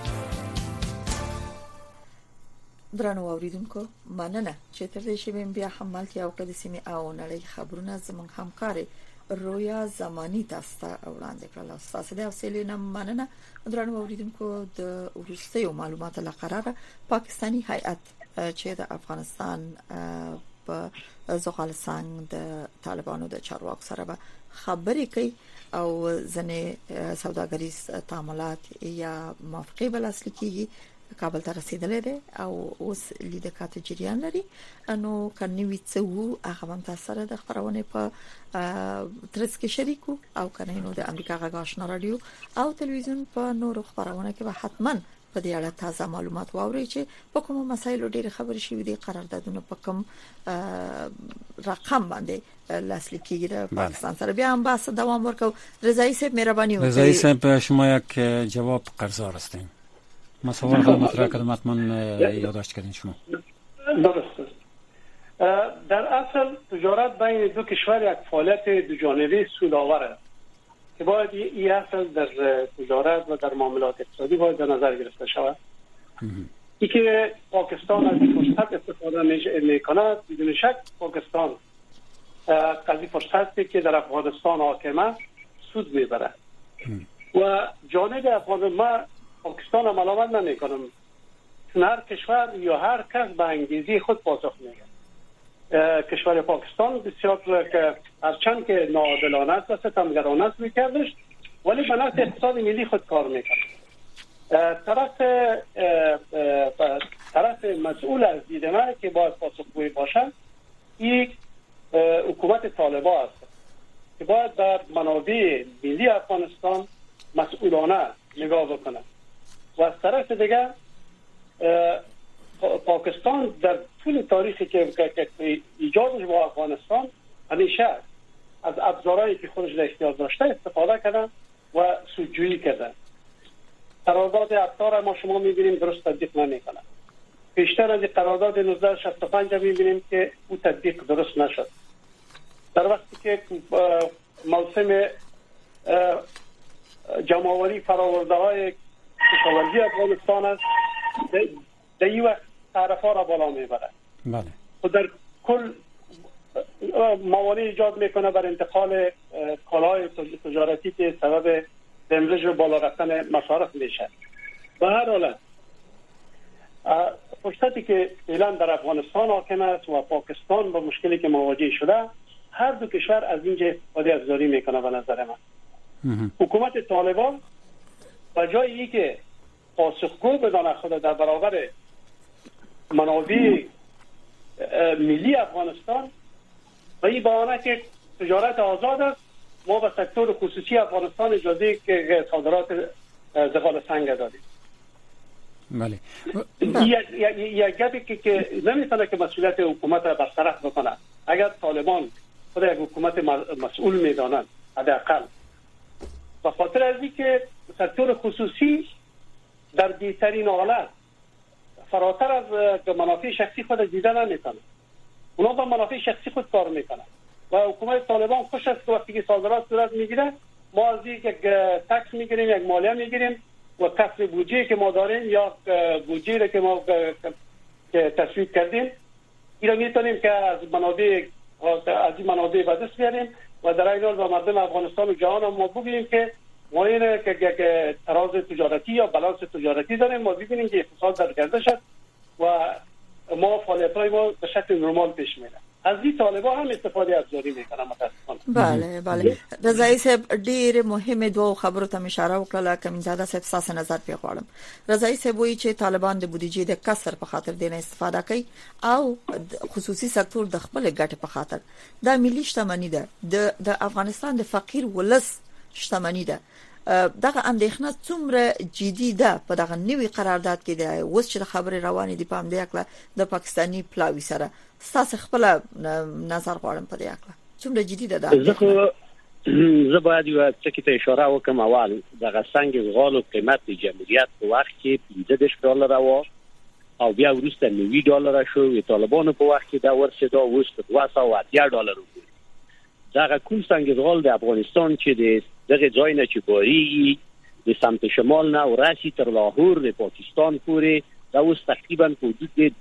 درنو اوریدونکو، مننه چې تر دې شی بیا هم ملتیا او د سیمې او نړۍ خبرونه زموږ همکاري رویا زمانی تاسو ته وړاندې کړل. تاسو د حوصلې نه مننه. درنو اوریدونکو، د وروستیو معلوماتو لپاره پاکستانی هیئت چې د افغانستان په زغالسنگ د طالبانو د چارواکو سره به خبرې کوي او ځنې سوداګریز تعاملات یا موافقې بل اصلي کیږي. کابل ته رسیدلې ده او اوس لیدکات جریان لري. نو کني څه وو هغه هم تاسو سره د خبرونه په ترڅ کې شریکو او کنه نو د امریکا غږ آشنا رادیو او تلویزیون په نورو خبرونه کې به حتما په دې اړه تازه معلومات واورئ چې په کوم مسایلو ډېر خبرې شوې دي. قراردادونه په کوم رقم باندې لاسلیک کیږي د پاکستان سره. بیا هم بحث دوام ورکو. رضایی صاحب مهرباني وکړئ. رضایی صاحب، شما یک جواب قرضدار هستین. مسائل خود مطرح کردم، حتما یادداشت کردین شما. درست است. در اصل تجارت بین دو کشور یک فعالیت دو جانبه سودآور است که باید این اصل در تجارت و در معاملات اقتصادی باید در نظر گرفته شود. این که پاکستان از این فرصت استفاده میکند، بدون شک پاکستان از این فرصتی که در افغانستان حاکمه سود میبره و جانب افغانستان ما پاکستان هم ملامت نمی کنم، چون هر کشور یا هر کس به انگیزه خود پاسخ میگه. کشور پاکستان بسیار که هرچند که ناعادلانه است و ستمگرانه است میکردش، ولی به نفع اقتصاد ملی خود کار میکنه. طرف مسئول از دید من که باید پاسخگوی باشد این حکومت طالبان است که باید در منابع ملی افغانستان مسئولانه نگاه بکنه و از طرف دیگه پاکستان در طول تاریخی که ایجادش با افغانستان همیشه از ابزارهایی که خودش در اختیار داشته استفاده کردن و سودجویی کردن. قرارداد عطار ما شما می‌بینیم درست تطبیق نمی‌کنه. بیشتر از قرارداد 1965 می‌بینیم که او تطبیق درست نشد. در وقتی که موسم جمع‌آوری فراورده‌های کشاورزی افغانستان است، در این وقت تعرفه را بالا میبره. بله. و در کل موانع ایجاد میکنه بر انتقال کالاهای تجارتی که سبب دمرج و بالا رفتن مصارف میشه. به هر حال فرصتی که فعلا در افغانستان حاکم است و پاکستان با مشکلی که مواجه شده، هر دو کشور از اینجا استفاده افزاری میکنه. به نظر من حکومت طالبان به جای اینکه پاسخگو بدانه خود در برابر منابع ملی افغانستان و این بهانه که تجارت آزاد است، ما به سکتور خصوصی افغانستان اجازه که صادرات زغال سنگ دادیم. بله. یک گپی که نمیتونه که مسئولیت حکومت را برطرف بکنه. اگر طالبان خود یک حکومت مسئول میدانند حداقل به خاطر از اینکه سکتور خصوصی در بهترین حالت فراتر از منافع شخصی خود دیده نمیتونه. اونا با منافع شخصی خود کار میکنن و حکومت طالبان خوش است که وقتی که صادرات صورت میگیره ما از یک تکس میگیریم، یک مالیه میگیریم و کسر بودجه که ما داریم یا بودجه را که ما تصویب کردیم این را میتونیم که از این منابع به دست بیاریم و در این حال به مردم افغانستان و جهان ما بگوییم که ما اینه که یک تراز تجارتی یا بالانس تجارتی داریم، ما ببینیم که اقتصاد در گردش است و ما فعالیت‌های ما به شکل نرمال پیش میره. از این طالبان هم استفاده ابزاری میکنن متاسفانه. بله. رضایی صاحب ډیر مهمه دوه خبرو ته اشاره وکړه که من زیاده صاحب تاسو نظر پیغورم. رضایی صاحب وایي چې طالبان د بودیجې د کسر په خاطر دینه استفاده کوي او خصوصي سکتور د خپل ګټه په خاطر. دا ملي شتمنۍ ده، د افغانستان د فقیر ولس شتمنۍ ده. دغه اندېښنه څومره جدي ده په دغه نوي قرارداد کې ده اوس چې خبرې روانې دي په همدې اړه د پاکستاني پلاوي سره تاسو خپل نظر غواړم په دې اړه څومره جدي ده؟ زه باید یو څه کې ته اشاره وکم. اول دغه سنگ زغال قیمت د جمهوریت په وخت کې $15 و او بیا وروسته $90 شو. طالبانو په وخت کې دا ورسېده اوس $280 و. دغه کوم سنگ زغال د افغانستان چې د دغه ځای نه چې باري د سمت شمال نه ورسي تر لاهور د پاکستان پورې دا اوس تقریبا په حدود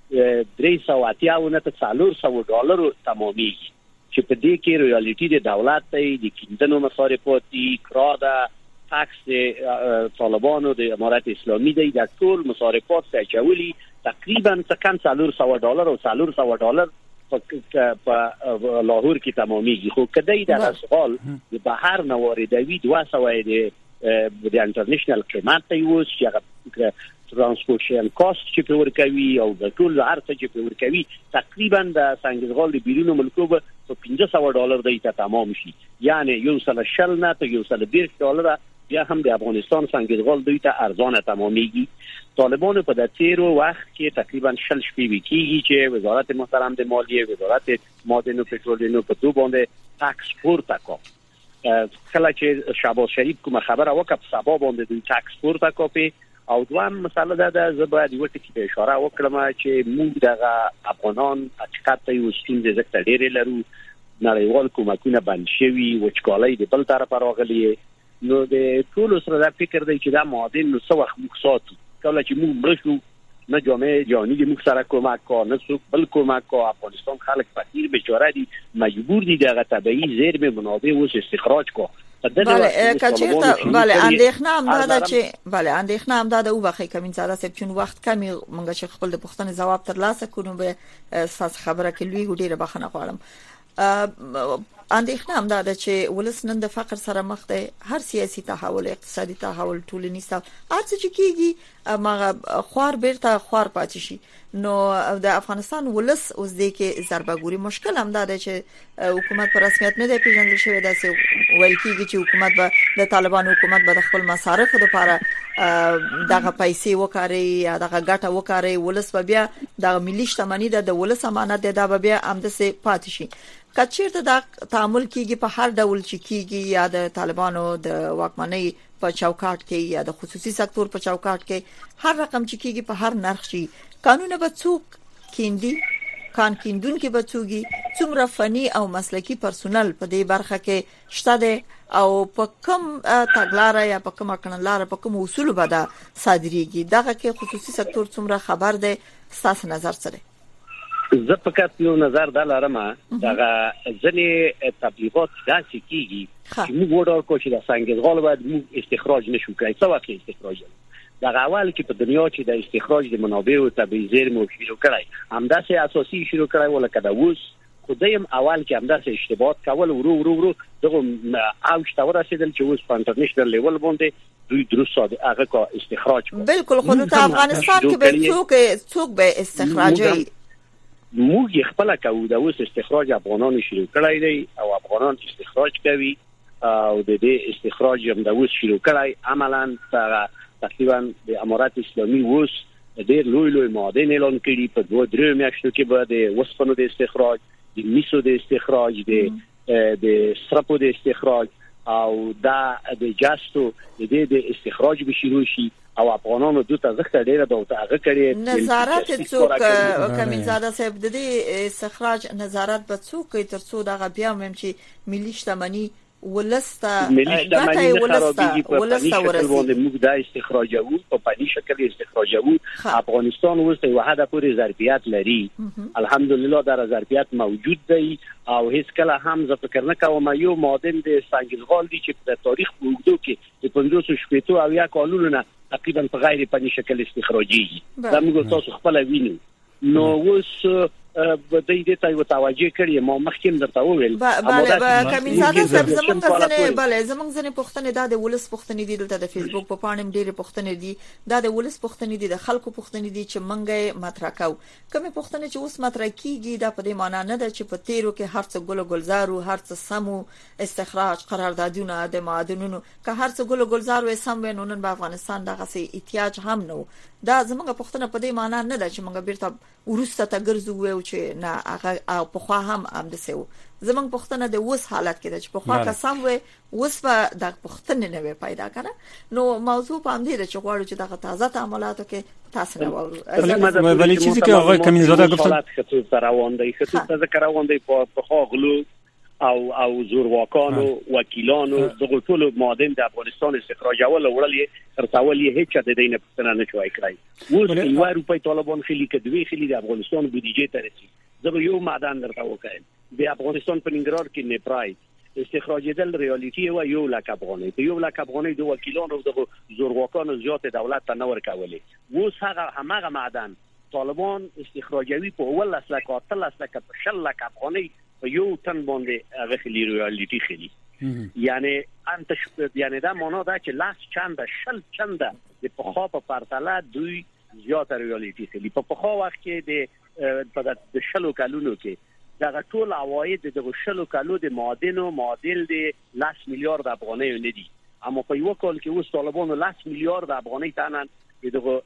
$380 نه تر $400 تمامېږي چې په دې کې رویالټي د دولت ته د کیندنو مصارفاتي کراده تاکس طالبانو د امارت اسلامي دی د ټول مصارفات څخه چولي تقریبا کم $400 او $400 په لاهور کې تمامېږي. خو کدی د اسغال د بهر نه واردوي 200 د انټرنیشنل قیمت ته یوس چې ترانسپورټیشن کاست چې په ورکوي او د ټول هر څه چې په ورکوي تقریبا د سنگزغال د بیرونو ملکو په $500 دی ته تمام شي. یعنی یو سل شل نه ته یو سل $20 بیا هم د افغانستان سنگزغال دوی ته ارزانه تمامېږي. طالبانو په د تیرو وخت کې تقریبا 6 شپې وکیږي چې وزارت محترم د مالیه، وزارت معادن او پټرولینو په دوه باندې تاکس پورته کو. کله چې شهباز شریف کوم خبره وکړه په سبا باندې دوی تاکس پورته کوي او دوام مسله ده زه باید یو ټکی په اشاره وکړم چې موږ دغه افغانان حقیقت ته یو ستونزه زکه ډېر لرو. نړیوال کومکونه بند شوي، وچکالۍ د بل طرف راغلي. نو د ټول سره دا فکر دی چې دا معادن نو څو وخت موږ ساتو کله چې موږ مرشو نه جامعه جهانی د موږ سره کومک کو نه څوک بل کومک کو. افغانستان خلک فقیر بیچاره دي، مجبور دي دغه طبيعي زیرمه منابع اوس استخراج کو. بله کچیرته اندېښنه هم ده چې اندېښنه هم ده او بخې کمین ساده سب چون وخت کمی مونږ چې خپل د پښتنې جواب تر لاسه کونو به اساس خبره کې لوی ډیره بخنه غواړم. اندېښنه هم ده چې ولس نن د فقر سره مخ دی. هر سیاسي تحول، اقتصادي تحول، ټولنیز تحول هر څه چې کیږي ما خوار بیرته خوار پاتې شي. نو د افغانستان ولس اوس د کې ضربګوري مشکل هم ده چې حکومت پر رسمیت نه دی پیژندل شوی. دا څه ویل کیږي چې حکومت به د طالبانو حکومت به د خپل مصارفو لپاره دغه پیسې وکړي یا دغه ګټه وکړي. ولس به بیا د ملي شتمنۍ د ولس امانت دی دا به بیا امدسه پاتې شي. کچیرته دا تعامل کیږي په هر ډول چې کیږي یا د طالبانو د واکمنۍ په چوکاټ کې یا د خصوصي سکتور په چوکاټ کې هر رقم چې کیږي په هر نرخ شي قانون به څوک کیندي، کیندون کې به څومره فني او مسلکی پرسونل په دې برخه کې شته دي او په کوم تګلارې یا په کوم کړنلارې په کوم اصول به دا صادریږي. دغه کې خصوصي سکتور څومره خبر دی؟ تاسو نظر سره زه فقط یو نظر دا لرم. دغه ځنې تبلیغات داسې کیږي چې موږ وډار کو چې د سنگزغال باید موږ استخراج نشو کوي. څه وخت استخراج دغه اول کې په دنیا چې د استخراج د منابع او طبيعي زیرمو شروع کړای همداسې اساسي شروع کړای ولکه دا اوس خدایم اول کې همداسې اشتباهات کول ورو دغه اوج ته ورسېدل چې اوس په انټرنیشنل لیول باندې دوی درست هغه کا استخراج کوي. بالکل خو د افغانستان کې به څوک به استخراجي موږ خپل کوو. د اوس استخراج افغانان شروع کړای دی او افغانان استخراج کوي او د دې استخراج هم د اوس شروع کړای عملاً تقریبا د امارات اسلامي اوس ډېر لوی معادن اعلان کړي په 2-3 میاشتو کې به د وسپنو د استخراج، د میسو د استخراج، د سرپو د استخراج او د جاستو د استخراج به شروع شي او افغانانو دوی ته ځکه ډیره د هغه کړي نظارت څوک کمینزاده صاحب د استخراج نظارت به څوک ترڅو دغه بیا هم چې ملي شتمنۍ ولسته ګټه ولسته ورسي موږ د استخراجو په پني شکل استخراجو افغانستان اوس ته وحده پورې ظرفیت لري. الحمدلله در ظرفیت موجود دی او هیڅ کله هم زه فکر نه کوم یو معادن د سنگزغال دی چې په تاریخ وګړو کې د 500 شپېتو او یا کالونو نه تقریبا په غیر پني شکل استخراجي دا موږ تاسو خپل وینو. نو اوس د دې ته یو توجه کړی ما مخکې درته وویل بله کمینزاده صاحب زمونږ ځنې پوښتنې د ولس پوښتنې دي دلته د فیسبوک په پاڼې ډېرې پوښتنې دي د ولس پوښتنې دي د خلکو پوښتنې دي چې منګه مطرح کوو کومې پوښتنې چې اوس مطرح کیږي دا په دې معنی نه ده چې په تیرو کې هر څه ګل ګلزارو هر څه سمو استخراج قراردادونه د معادنونو که هر څه ګل ګلزارو سم ونن په افغانستان دغه سي احتیاج هم نو دا زمونږ پوښتنه په دې معنی نه ده چې موږ بیرته ورسته ته ګرځو چې نه هغه په خوا هم دسو زمونږ پوښتنه د اوس حالت کې ده چې په خوا قسم و اوس په د پوښتنې نه پیدا کړه. نو موضوع په دې ده چې غواړو چې دغه تازه تعاملاتو کې تاسو نه وایو ولی چیزی که آقای کمینزاده گفتن خطوط روان دی په خوا غلو او زورواکانو وکیلانو دغه ټول معادن د افغانستان استخراجول وړل ارتاول هیڅ د دینه پښتنه نه شوي کړی. اوس یو روپۍ طالبان خلی کډوي خلی د افغانستان بودیجه ته رسي. زه یو معدن درته وکایم د افغانستان په ننګرهار کې نپرای استخراجیدل ریالیټي و یو لک افغانۍ په یو لک افغانۍ د وکیلانو د زورواکانو زیات دولت ته نه ورکولې. اوس هغه معدن طالبان استخراجوي په ول لک 13 لک په 10 لک افغانۍ په یو تن باندې هغه خلی ریالیټي خلی یعنی یعنی دا معنا دا چې لاس چنده شل چنده د پخوا په پرتله دوی زیات ریالیټي خلی په پخوا وخت کې د شلو کلونو کې دا ټول عواید د شلو کلو د معادل د 10 میلیارډ افغانۍ نه دي اما په یو کال کې اوس طالبانو 10 میلیارډ افغانۍ تانن دغه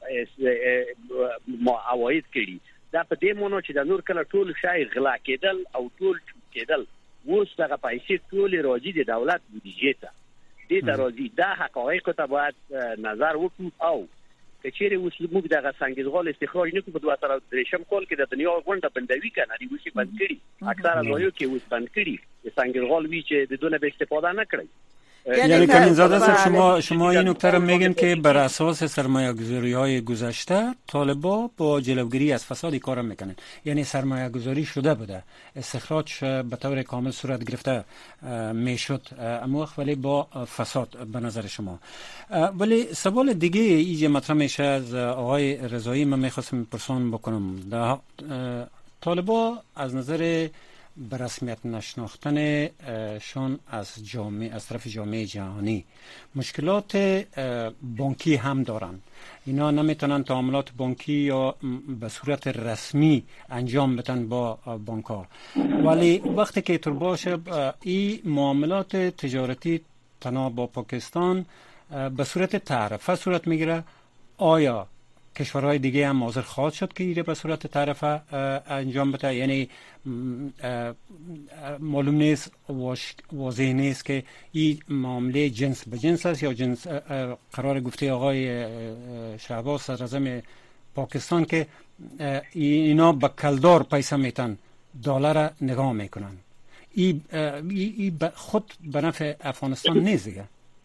عواید کړي. دا په دې مونږ چې د نور کله ټول شای غلا کېدل او ټول کېدل اوس دغه پیسې ټول راځي د دولت بودیجه ته دې راځي. دا حقایق ته باید نظر وکړو او کچېره اوس موږ دغه سنگزغال استخراج نه کوو په 2003 کال کې د دنیا غونډه بندوي کنه دی وسی بند کړي اکثره ځایو کې اوس بند کړي د سنگزغال وی چې د دونه به استفاده نکړي. یعنی کمینزاده صاحب شما این نکته رو میگین که بر اساس سرمایه‌گذاری‌های گذشته طالبا با جلوگیری از فساد کار میکنن یعنی سرمایه‌گذاری شده بوده استخراج به طور کامل صورت گرفته میشد اما ولی با فساد به نظر شما. ولی سوال دیگه ایجا مطرح میشه از آقای رضایی من میخواستم پرسان بکنم طالبا از نظر به رسمیت نشناختن شان از طرف جامعه جهانی مشکلات بانکی هم دارن. اینا نمیتونن تعاملات بانکی یا به صورت رسمی انجام بدن با بانک ها ولی وقتی که اینطور باشه این معاملات تجارتی تنها با پاکستان به صورت تعرفه صورت میگیره. آیا کشورهای دیگه هم حاضر خواهد شد که ایره به صورت تعرفه انجام بده؟ یعنی معلوم نیست واضح نیست که این معامله جنس به جنس است یا جنس قرار گفته آقای شهباز صدراعظم پاکستان که اینا با کلدار پیسه میتن دلار نگاه میکنن. این خود به نفع افغانستان نیست دیگه.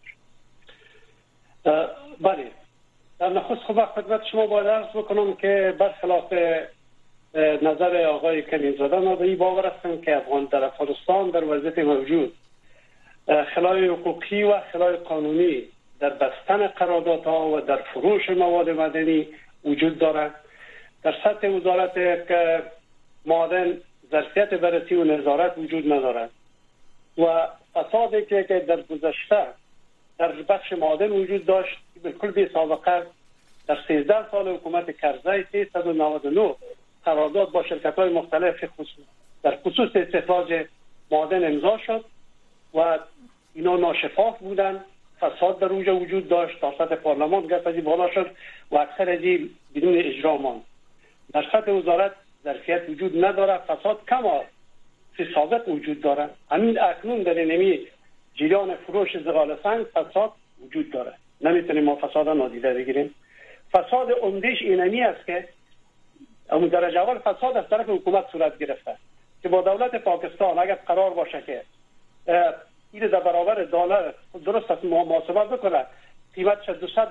بله در نخست خدمت شما باید عرض بکنم که برخلاف نظر آقای کمینزاده ما به این باور هستم که در افغانستان در وضعیت موجود خلای حقوقی و خلای قانونی در بستن قراردادها و در فروش مواد معدنی وجود دارد. در سطح وزارت معادن ظرفیت بررسی و نظارت وجود ندارد و فسادی که در گذشته در بخش معادن وجود داشت بالکل بی سابقه در 13 سال حکومت کرزی 399 قرارداد با شرکت‌های مختلف در خصوص استخراج معادن امضا شد و اینا ناشفاف بودن فساد در اونجا وجود داشت، تا سطح پارلمان گفت بالا شد و اکثر از بدون اجرا ماند. در سطح وزارت ظرفیت وجود نداره، فساد کم سابق وجود داره. همین اکنون در اینمی جریان فروش زغال سنگ فساد وجود داره، نمیتونیم ما فساد نادیده بگیریم. فساد عمده‌اش اینمی است که اون درجه اول فساد از طرف حکومت صورت گرفته که با دولت پاکستان اگر قرار باشه که این در برابر دلار درست است محاسبه بکنه، قیمتش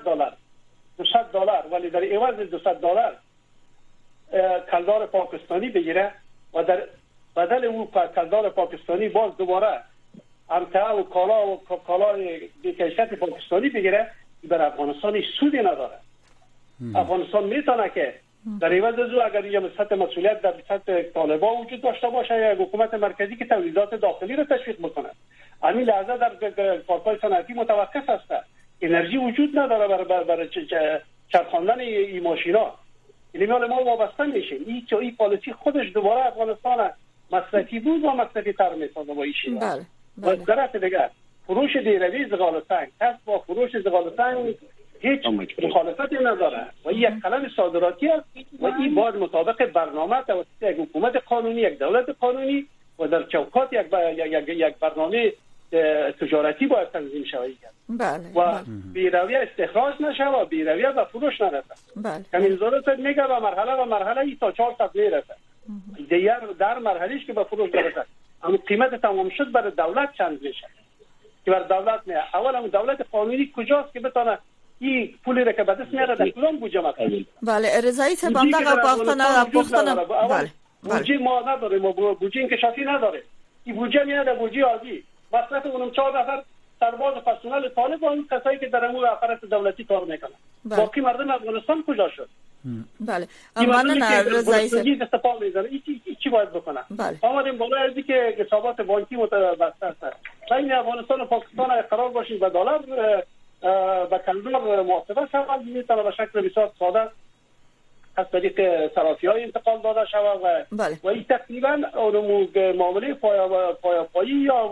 $200 ولی در عوض $200 کلدار پاکستانی بگیره و در بدل اون کلدار پاکستانی باز دوباره امتعه و کالای بیکیفیت پاکستانی بگیره، بر افغانستان سودی نداره. افغانستان میتونه که در عوض از اگر یه سطح مسئولیت در سطح طالبان وجود داشته باشه یا حکومت مرکزی که تولیدات داخلی رو تشویق بکنه. همین لحظه در پارک‌های صنعتی متوقف است، انرژی وجود نداره برای چرخاندن این ماشینا. یعنی ما وابسته میشیم. این پالیسی خودش دوباره افغانستان مصرفی بود و مصرفی تر میسازه با این شیوه. بله. و طرف دیگر فروش بیروی زغال سنگ، کسب با فروش زغال سنگ هیچ مخالفتی نداره و این یک قلم صادراتی است و این باید مطابق برنامه توسط یک حکومت قانونی، یک دولت قانونی و در چوکات یک برنامه تجارتی باید تنظیم شود. بله. و بیروی استخراج نشه و بیروی به فروش نرسه. بله. همین ضرورت میگه و مرحله ای تا 4 تا میرسه. دیگر در مرحلهش که به فروش برسه، اما قیمت تمام شد برای دولت چند میشه که برای دولت نه. اول هم دولت قانونی کجاست که بتونه این پولی را که به دست میاره در کدام بودجه مصرف؟ بله رضایی صاحب هم دغه پختنه بله بودجه ما نداریم، ما بودجه انکشافی نداره. این بودجه میاد بودجه عادی، مصرف اونم 4 نفر سرباز و پرسنل طالب و اون کسایی که در امور افراد دولتی کار میکنن. باقی مردم افغانستان کجا شد؟ بله من رضایی صاحب استفاده می‌کنه چی باید بکنه؟ بله. آمدیم بالا از اینکه حسابات بانکی متبسته است. بین افغانستان و پاکستان قرار باشیم به دلار به کلدار محاسبه شود، میتونه به شکل بسیار ساده از طریق صرافی‌های انتقال داده شود و این تقریبا معامله پایه‌پایی یا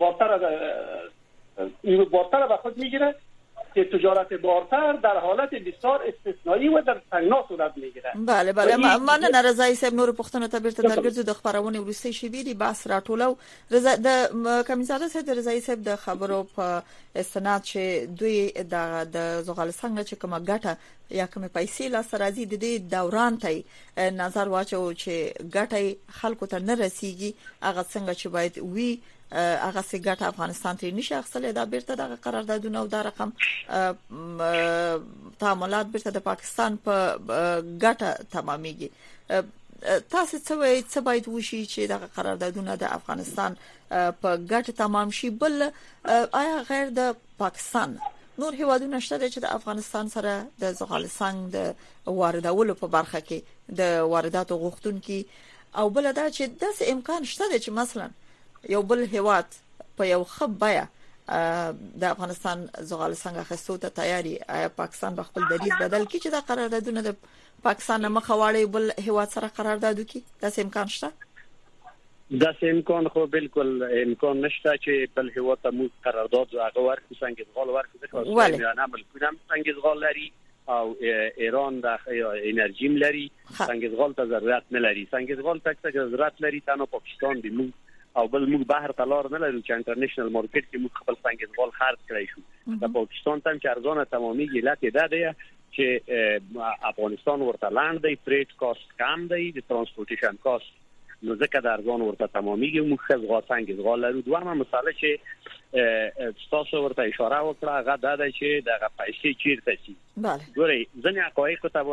بارتر به خود میگیره که تجارت بارتر در حالت بسیار استثنایی و در تنگنا صورت میگیره. بله من رضایی صاحب نور پښتنو ته بیرته درګرځو د خبرونه ورسته شي دی بحث راټولو د کمیزاده صاحب رضایی صاحب د خبرو په استناد چې دوی د زغال څنګه چې کومه ګټه یا کومه پیسې لا سرازي د دې دوران ته نظر واچو چې ګټه خلکو ته نه رسیږي هغه څنګه چې باید وي هغه سګټ افغانستان ته نشي اخستل دا بیرته د قراردادونو او د رقم تعاملات بیرته د پاکستان په ګټه تمامېږي. تاسو څه باید وشي چې د قراردادونو د افغانستان په ګټه تمام شي؟ بل آیا غیر د پاکستان نور هیوادونه شته چې د افغانستان سره د زغال سنگ د واردولو په برخه کې د وارداتو غوښتونکي او بل دا چې د امکان شته چې مثلا یو بل هیواد په یو خبره د افغانستان زغال څنګه خستو ته تیاری پاکستان به خپل دریض بدل کړي چې د قراردادونو د پاکستان مخاوړې بل هیواد سره قرارداد وکړي؟ دا امکان شته؟ دا امکان خو بالکل امکان نشته چې بل هیواد ته مو قرارداد او هغه ورکو څنګه زغال ورکو ځکه میانه عمل کنم څنګه زغال لري او ایران د انرژی لري څنګه زغال ته ضرورت نه لري. څنګه زغال ته ضرورت لري تنها پاکستان دی مو او بل موږ بهر تلار نه لرو چې انټرنیشنل مارکیټ کې موږ خپل څنګه زغال خرڅ کړی شو. د پاکستان ته چې ارزانه تمامي علت ده چې افغانستان ورته لاند دی، فریټ کاست کم دی، د ترانسپورټیشن کاست نو ځکه د ارزان ورته تماميږي. موږ څنګه څنګه زغال لرو. دوه مسله چې تاسو ورته اشاره وکړه هغه دا چې دغه پیسې چیرته شي. بله ګورئ ځنې حقایق ته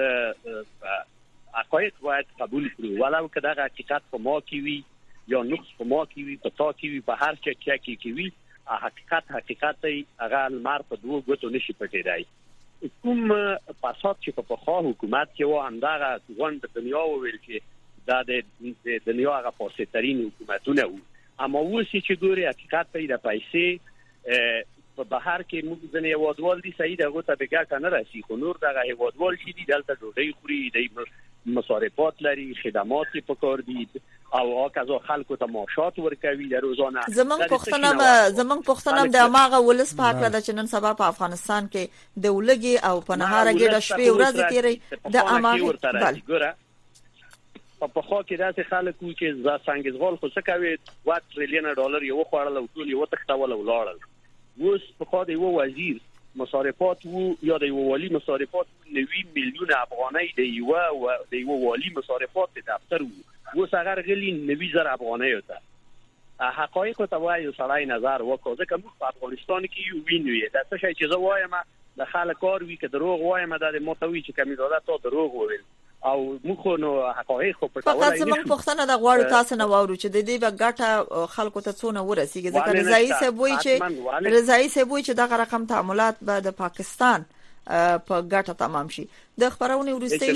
باید قبول کړو ولو که دغه حقیقت په ما کې وي یا نقص په ما کې وي په تا کې وي په هر چا کې وي حقیقت هغه لمر په دوه ګوتو نشي پټېدای. کوم فساد چې په پخوا حکومت کې و همدغه غونډه دنیا وویل چې دا د دنیا هغه فاسدترین حکومتونه وو، اما اوس چې ګوري حقیقت د پیسې په بهر کې موږ ځنې هیوادوال دي صحیح دغه ته بګا نه راسي، خو نور دغه هیوادوال چې دي دلته ډوډۍ خوري، د مصارفات لري، خدمات په کار دي، او کزو خلکو ته معاشات ورکوي د روزانه. زمنګ پښتنه د ماغه ولس په حق د چنن سبا په افغانستان کې د ولګي او په نهاره کې د شپې ورځ تیری د اماغه ګوره په خو کې داسې خلکو چې ځا څنګه خو څه کوي 1 تریلیون ډالر یو خوړل او ټول یو تختول ولاړل. اوس په خو د یو وزیر مصارفات وو یا د یو والی مصارفات 9 میلیون افغانۍ د یو والی مصارفات د دفتر وو. اوس هغه غلی 90,000 افغانۍ وته. حقایق ته وایي سړی نظر وکړه ځکه موږ په افغانستان کې یو وینوي دا څه شي چې زه وایم د خلک کار وی کې دروغ وایم د متوي چې کمیزاده ته دروغ وویل او موږ نو حقایق په پټولای فقط زموږ پښتنه د غواړو تاسو نه واورو چې د دې به ګټه خلکو ته څونه ورسیږي ځکه رضایي سبوي چې دغه رقم تعاملات به د پاکستان په ګټه تمام شي. د خبرونه ورستۍ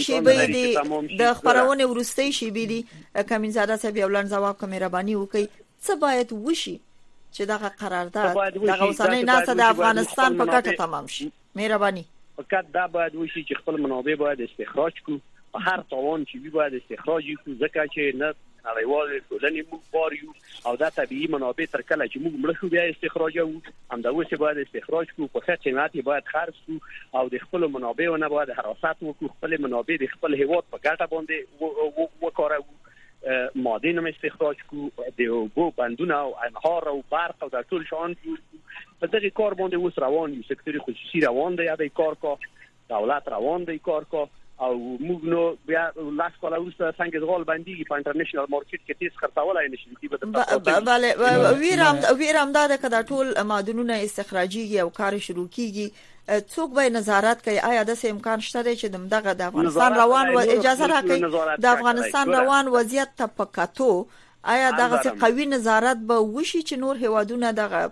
شي به دي کمینزاده صاحب یو لن جواب کوم مهرباني وکړي څه باید وشي چې دغه قرارداد دغه اوسنۍ ناسه د افغانستان په ګټه تمام شي. مهرباني فقط دا باید وشي چې خپل منابع باید استخراج کو هر توان چې باید استخراج کو ځکه چې نه نړیوال ټولنې موږ باریو او دا طبيعي منابع تر کله چې موږ مړ شو بیا استخراج وو هم دا اوس باید استخراج کو په ښه قیمت باید خرڅ کو او د خپل منابع نه باید حراست وکړو خپل منابع د خپل هیواد په ګټه باندې وکړو معادن هم استخراج کو د اوبو بندونه او انهار او برق او د ټول شان په دغه کار باندې اوس روان یو سکتور خصوصي روان دی دا کار کو دولت روان دی کار کو او موږ نو بیا لاس کوله وسته څنګه ځغال باندې په انټرنیشنل مارکیټ کې تیز خرڅولای نشي بله ویرام دا کدا ټول معدنونه استخراجي او کار شروع کیږي څوک به نظارت کوي آیا د امکان شته چې دغه د افغانستان روان و اجازه راکړي د افغانستان روان وضعیت ته پکاتو آیا دغه قوي نظارت به وشي چې نور هوادونه دغه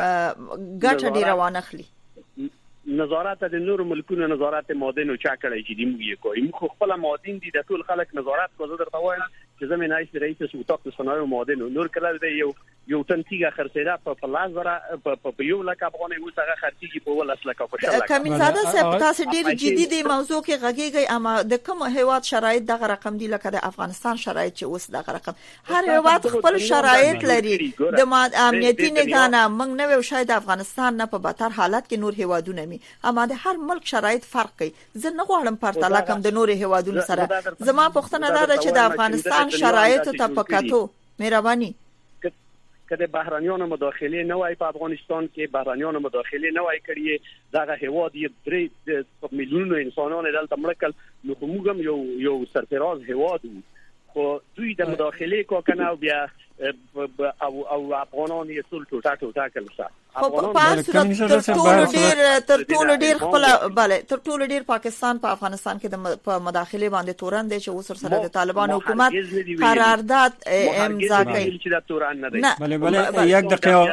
ګټه دی روان اخلي نظارت د نور ملکونو نظارت معدن او چا کړی چې موږ یې کوی موږ خپل معدن دي د ټول خلک نظارت کوو درته وایم چې زمين رئیس سلطات صنایع معدن نور کله دی یو تنتیګه خرڅیدا په لازره په یو لک افغانۍ وسغه خرڅيږي په ول اصله کا په شل کمینزاده صاحب تاسو ډیر جدي دی موضوع کې غږیږي اما د کوم هیواد شرایط دغه رقم دی لکه د افغانستان شرایط چې اوس دغه رقم هر هیواد خپل شرایط لري د امنیتي نگرانه موږ نه شاید افغانستان نه په بهتر حالت کې نور هیوادونه می اما د هر ملک شرایط فرق کوي زه نه غواړم پرتله کوم د نور هیوادونو سره زما پوښتنه دا ده چې د افغانستان شرایط ته پکاتو مهرباني کله بهرانيانو مداخله نه وای په افغانستان کې بهرانيانو مداخله نه وای کړی دغه هیواد یې 3 میلیون انسانانو دلته مړکل نو موږ یو سرفراز هیواد خو دوی د مداخله کو کنه بیا او افغانان یې ټول ټوټه کړل تر ټولو ډیر پاکستان په افغانستان کې د مداخله باندې تورن دی چې اوس سره د طالبان حکومت قرارداد امضا کوي چې د تورن نه دی بله یک دقیقه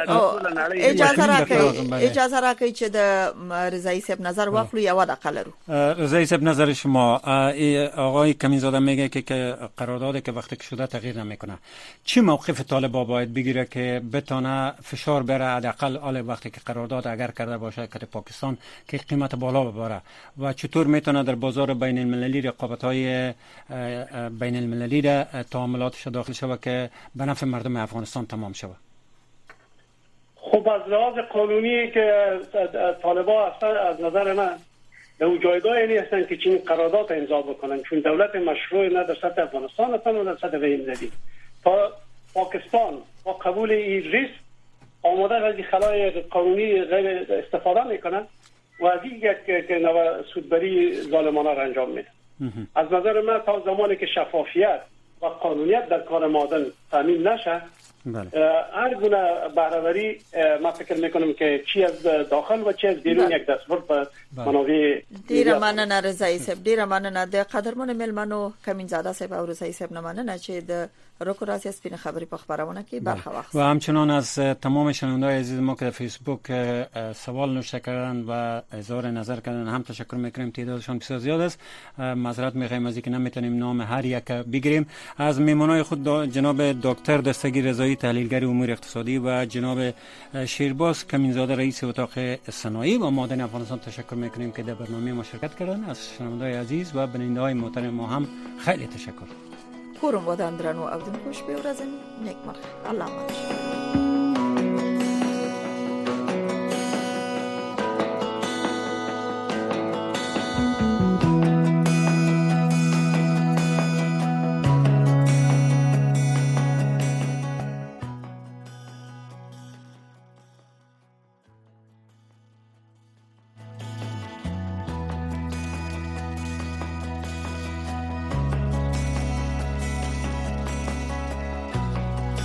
اجازه راکړئ چې د رضایی صاحب نظر واخلو یا دقیقه لرو. رضایی صاحب نظر شما آقای کمینزاده میگه که قراردادی که وقتی که شده تغییر نمیکنه چی موقف طالبان باید بگیره که بتونه فشار بره حداقل وقتی که قرارداد اگر کرده باشه که پاکستان که قیمت بالا ببره و چطور میتونه در بازار بین المللی رقابت‌های بین المللی تعاملاتش داخل شود که به نفع مردم افغانستان تمام شود؟ خب از لحاظ قانونی که طالبان از نظر من در اون جایگاه نیستن که چنین قرارداد امضا بکنن چون دولت مشروع نه در سطح افغانستان هستن و در سطح بین المللی تا پاکستان با قبول این ریسک آماده از خلای قانونی غیر استفاده میکنن و از این یک سودبری ظالمانه را انجام میدن. از نظر من تا زمانی که شفافیت و قانونیت در کار معدن تامین نشه هر گونه بهره‌وری ما فکر میکنم که چی از داخل و چی از بیرون یک دستورد به منابع ډیر مننه رضایی صاحب ډیر مننه د قدرمن ملمنو کمینزاده صاحب او رضایی صاحب نه مننه چې د روکراسی سپین خبری په خبرونه کې برخه واخیست و همچنان از تمام شنونده‌های عزیز ما که در فیسبوک سوال نوشته کردن و اظهار نظر کردن هم تشکر میکنیم تعدادشان بسیار زیاد است معذرت میخوایم از اینکه نمیتونیم نام هر یک بگیریم از میمونای خود جناب دکتر دستگیر رضایی تحلیلگر امور اقتصادی و جناب شیرباز کمینزاده رئیس اتاق صنایع و معدن افغانستان تشکر میکنیم که در برنامه ما شرکت کردن از شنونده‌های عزیز و بیننده‌های محترم ما هم خیلی تشکر کورم ودان درنو او دن کوش به ورځم نیک مرخ الله ماش